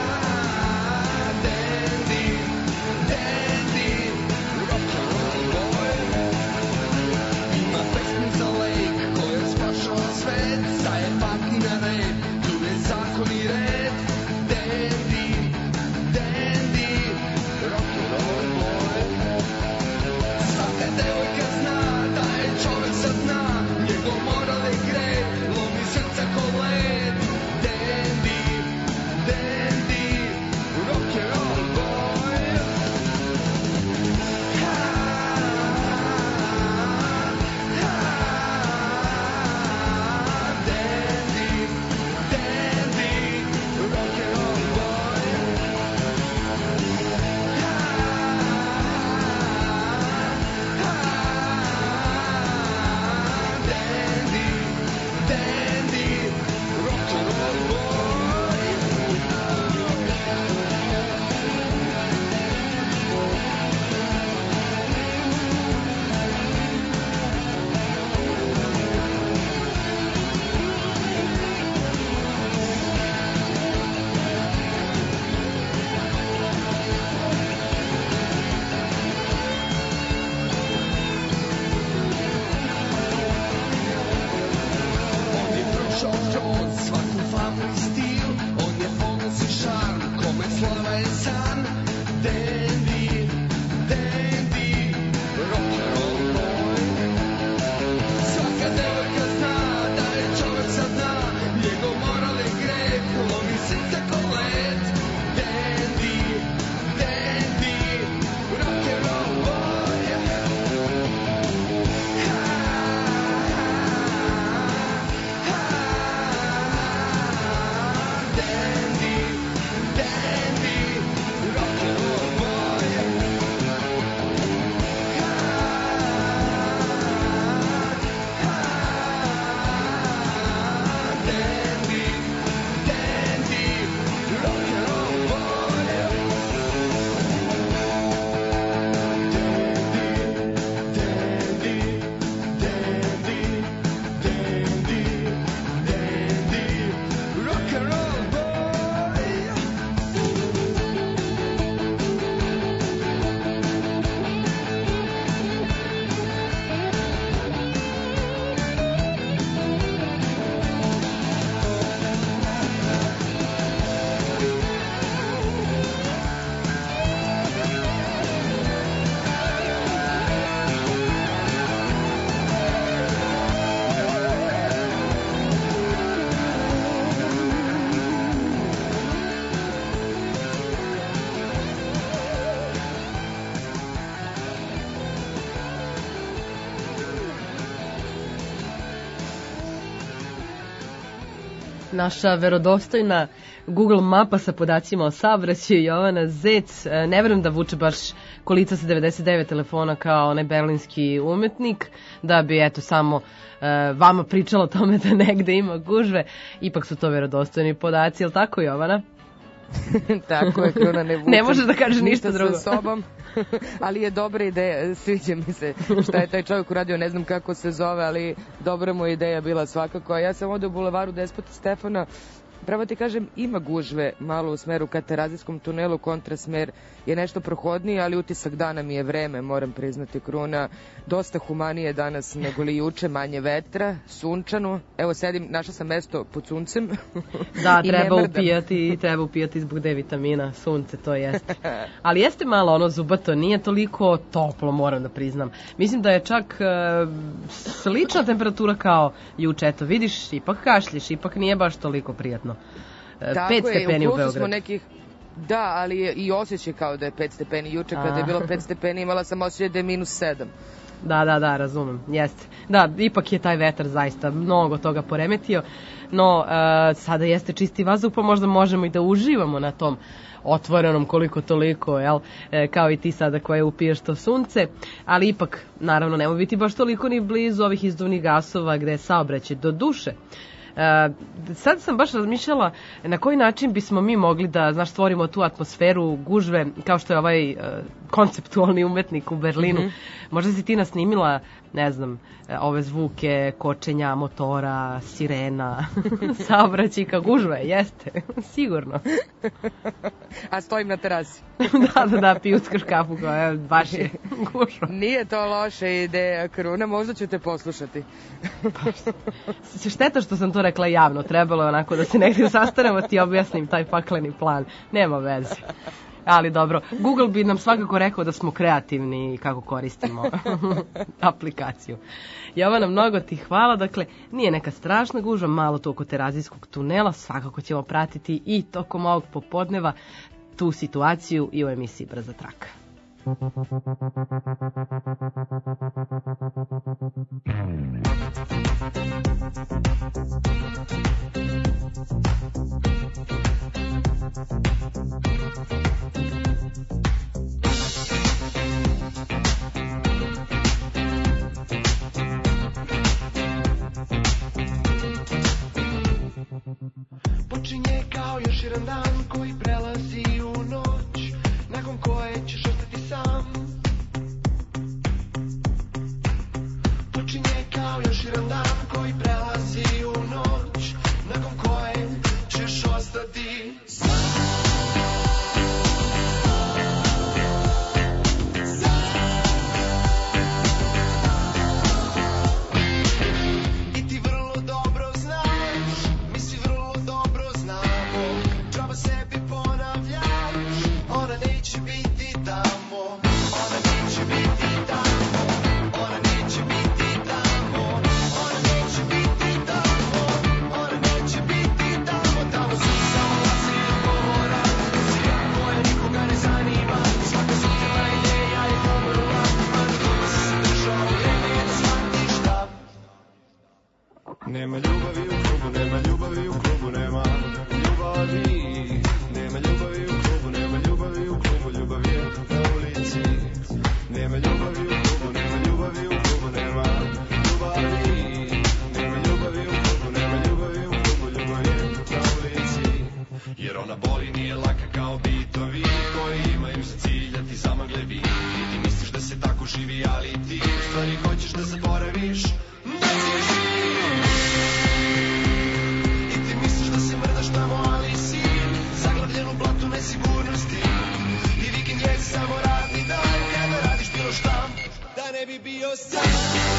je san, dandy, dandy, rock'n'roll boy. Svaka devojka zna da je čovek sa dna, njegov moral je greh, lomi se tako led. Dandy, dandy, rock'n'roll boy. Dandy, dandy, rock'n'roll boy. Dandy, dandy, rock'n'roll boy. Dandy, dandy, dandy, dandy, rock'n'roll boy. Naša verodostojna Google mapa sa podacima o saobraćaju Jovana Zec, e, ne verujem da vuče baš kolica sa devedeset devet telefona kao onaj berlinski umetnik, da bi eto samo e, vama pričala o tome da negde ima gužve. Ipak su to verodostojni podaci, je li tako, Jovana? Tako je, Kruna, ne vučem. Ne može da kaže ništa drugo. Sa sobom, ali je dobra ideja, sviđa mi se šta je taj čovjek uradio, ne znam kako se zove, ali dobra mu ideja bila svakako. A ja sam ovdje u bulevaru Despota Stefana, pravo ti kažem, ima gužve malo u smeru ka Terazijskom tunelu, kontrasmer je nešto prohodniji, ali utisak dana mi je vreme, moram priznati, Kruna. Dosta humanije danas nego li juče, manje vetra, sunčano. Evo sedim, našla sam mesto pod suncem. Da, treba upijati, treba upijati zbog D vitamina, sunce, to jeste. Ali jeste malo ono zubato, nije toliko toplo, moram da priznam. Mislim da je čak e, slična temperatura kao juče, eto vidiš, ipak kašljiš, ipak nije baš toliko prijatno. E, Tako pet je, stepeni u u plusu Beogradu. smo nekih. Da, ali je i osjećaj kao da je pet stepeni. Juče kada je bilo pet stepeni imala sam osjećaj da je minus sedam. Da, da, da, razumem, jeste. Da, ipak je taj vetar zaista mnogo toga poremetio, no e, sada jeste čisti vazduh, pa možda možemo i da uživamo na tom otvorenom koliko toliko, jel, e, kao i ti sada koja upiješ to sunce, ali ipak, naravno, nema biti baš toliko ni blizu ovih izduvnih gasova gde je saobraćaj do duše. Uh, sad sam baš razmišljala na koji način bismo mi mogli da, znaš, stvorimo tu atmosferu gužve, kao što je ovaj uh, konceptualni umetnik u Berlinu. Mm-hmm. Možda si ti nasnimila, ne znam, ove zvuke kočenja motora, sirena, saobraćajka, gužve, jeste, sigurno. A stojim na terasi. da, da, da, pijuskaš kafu koja baš je gužva. Nije to loša ideja, Kruna, možda ću te poslušati. Šteta što sam to rekla javno, trebalo je onako da se negdje sastanemo, ti objasnim taj pakleni plan, nema veze. Ali dobro, Google bi nam svakako rekao da smo kreativni kako koristimo aplikaciju. Jovana, mnogo ti hvala, dakle, nije neka strašna gužva, malo to oko Terazijskog tunela, svakako ćemo pratiti i tokom ovog popodneva tu situaciju i u emisiji Brza traka. Počinje kao još jedan dan koji prelazi u noć, nakon koje ćeš ostati sam. Počinje kao još jedan dan koji prelazi u noć, nakon koje ćeš ostati sam. Sebi ponavljati jaka kao bitovi koji imaju za cilj da ti zamagle vid. I ti misliš da se tako živi, ali ti u stvari hoćeš da zaboraviš da si živ. I ti misliš da se mrdaš tamo, ali si zaglavljen u blatu nesigurnosti. I vikend je samo radni dan kada radiš bilo šta da ne bi bio sam.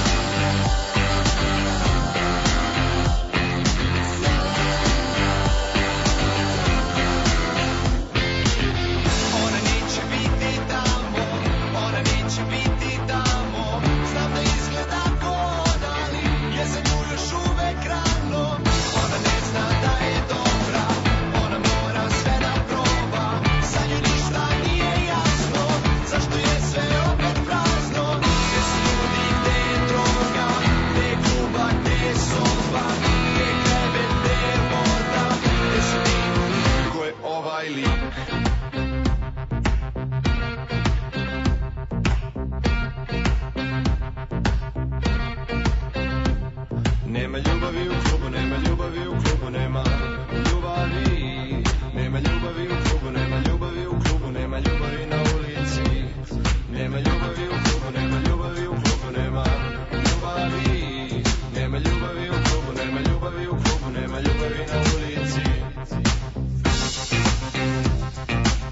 Nema ljubavi u klubu, nema ljubavi u klubu, nema ljubavi. Nema ljubavi u klubu, nema ljubavi u klubu, nema ljubavi na ulici. Nema ljubavi u klubu, nema ljubavi u klubu, nema ljubavi. Nema ljubavi u klubu, nema ljubavi u klubu, nema ljubavi na ulici.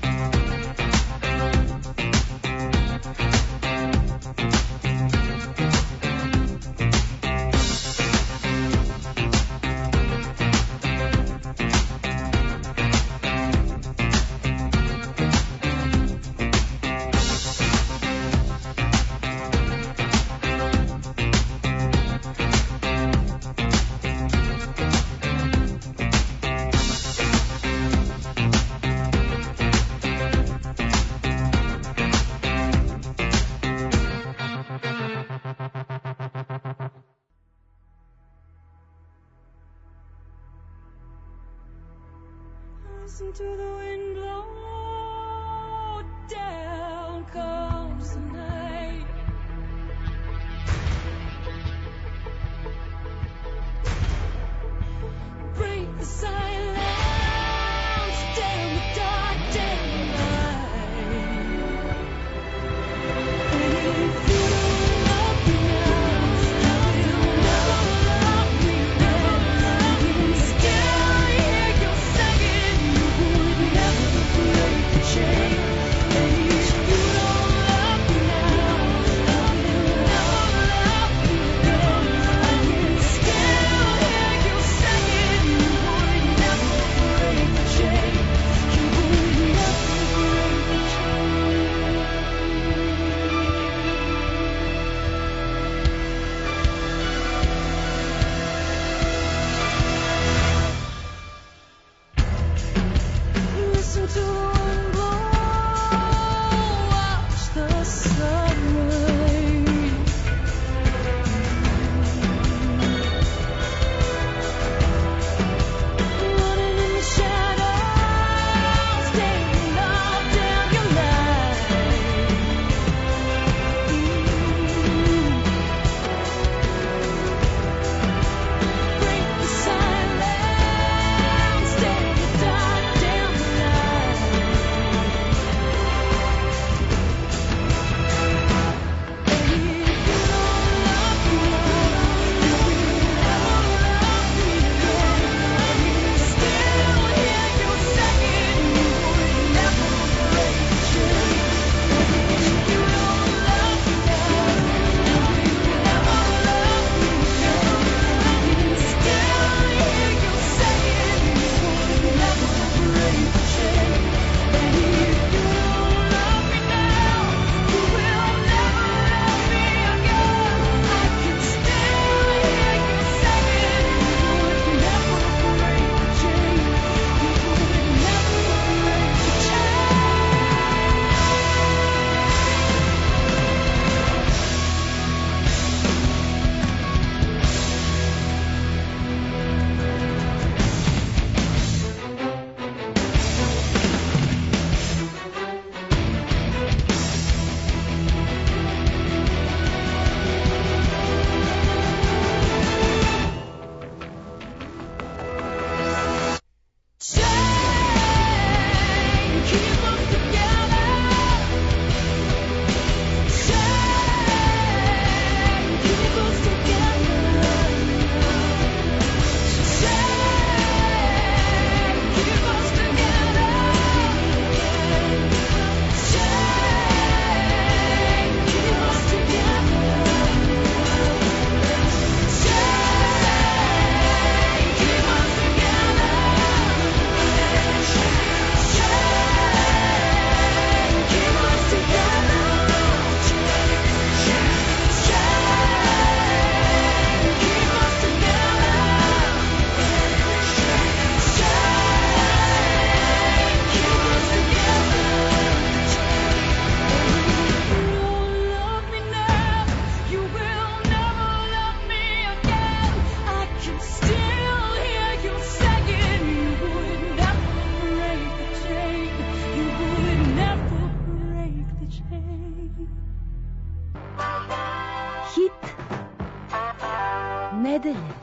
nedelje.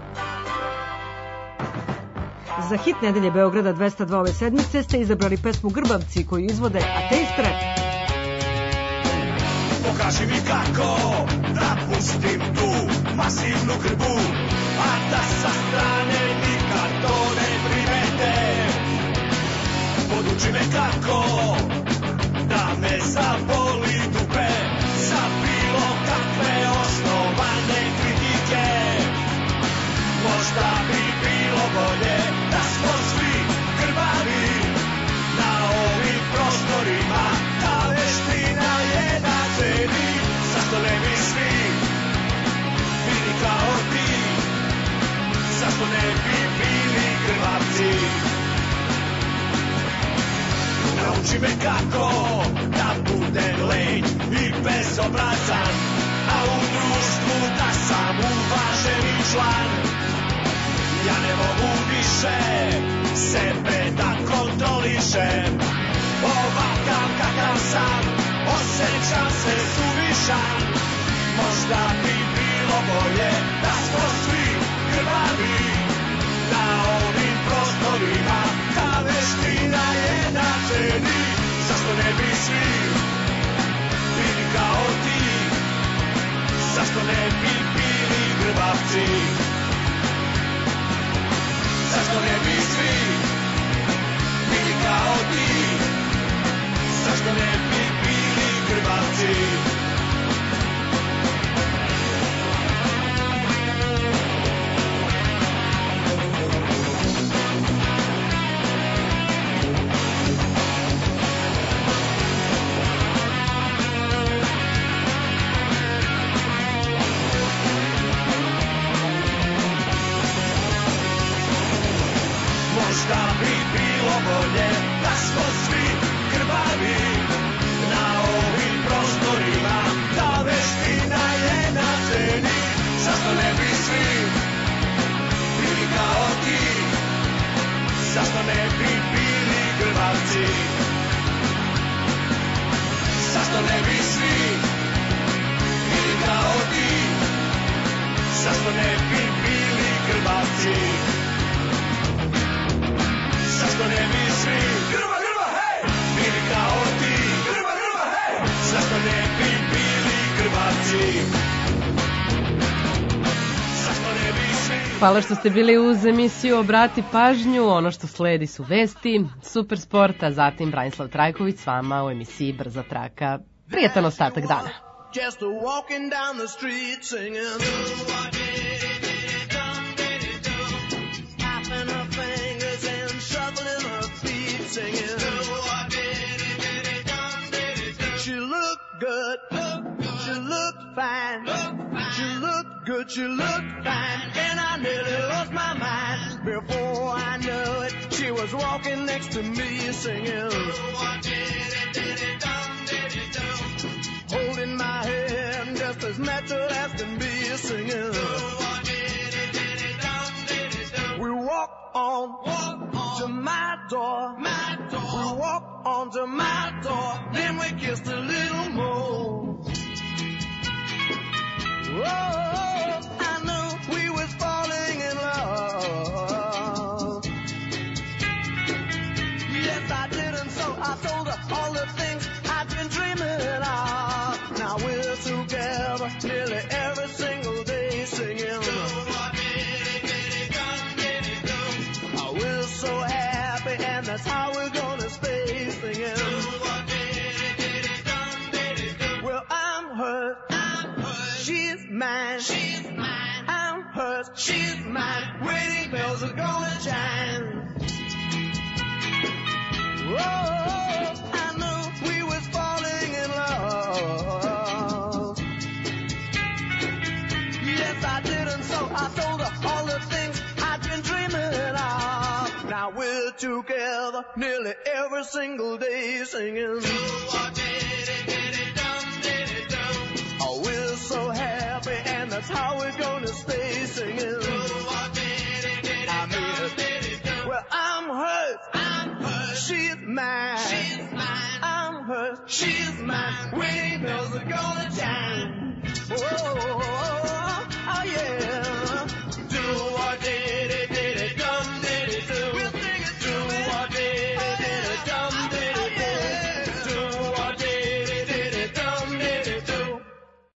Za hit nedelje Beograda dvesta dva ove sedmice ste izabrali pesmu Grbavci koju izvode Ateist Rap. Pokaži mi kako da pustim tu masivnu grbu, a da sa strane nikad to ne primete. Poduči me kako da me zaboli dupe za bilo kakve osnovane kritike. Možda bi bilo bolje da smo svi krvavi na ovim prostorima, ta veština je na ženi. Zašto ne bi svi bili kao ti? Zašto ne bi bili krvavci? Nauči me kako da budem lenj i bezobrazan, a u društvu da sam uvaženi član. Ja ne mogu više sebe da kontrolišem, ovakav kakav sam, osjećam se suvišan. Možda bi bilo bolje da smo svi krvavi na ovim prostorima, ta veština je na ženi. Zašto ne bi svi bili kao ti? Zašto ne bi bili grbavci? Zašto ne bi svi bili kao ti? Zašto ne bi bili grbavci? Možda bi bilo bolje da smo svi krvavi na ovim prostorima, ta veština je na ženi. Zašto ne bi svi bili kao ti? Zašto ne bi bili grbavci? Zašto ne bi svi bili kao ti? Zašto ne bi bili grbavci? Zašto ne bi svi grba, grba, hej, bili kao ti? Grba, grba, hej, zašto ne bi bili grbavci? Zašto ne bi svi... Hvala što ste bili uz emisiju Obrati pažnju. Ono što sledi su vesti, super sporta, zatim Branislav Trajković s vama u emisiji Brza traka. Prijetan ostatak dana. Just walking down the street singing. Tapping her fingers and shuffling her feet singing. She looked good, she looked fine, she looked good, she looked fine, and I nearly lost my mind. Before I knew it, she was walking next to me singing. Holding my hand just as natural as can be singing. We walk on, walk on to my door, my door. We walk on to my door, then we kissed a little more. Oh, I knew we was falling in love. Yes, I did, and so I told her all the things I've been dreaming of. Now we're together nearly every single day singing. We're so happy, and that's how we're gonna stay singing. Well, I'm hers, I'm hers. She's mine, she's mine. I'm hers, she's mine. Wedding bells are gonna chime. Whoa, I knew we was falling in love. Yes, I did, and so I told her all the things I've been dreaming of. Now we're together nearly every single day singing. Oh, we're so happy, and that's how we're gonna stay singing. I mean, well, I'm hers, I'm hers. She's mine, she's mine. I'm hers, she's mine. Wedding bells are gonna chime. Whoa.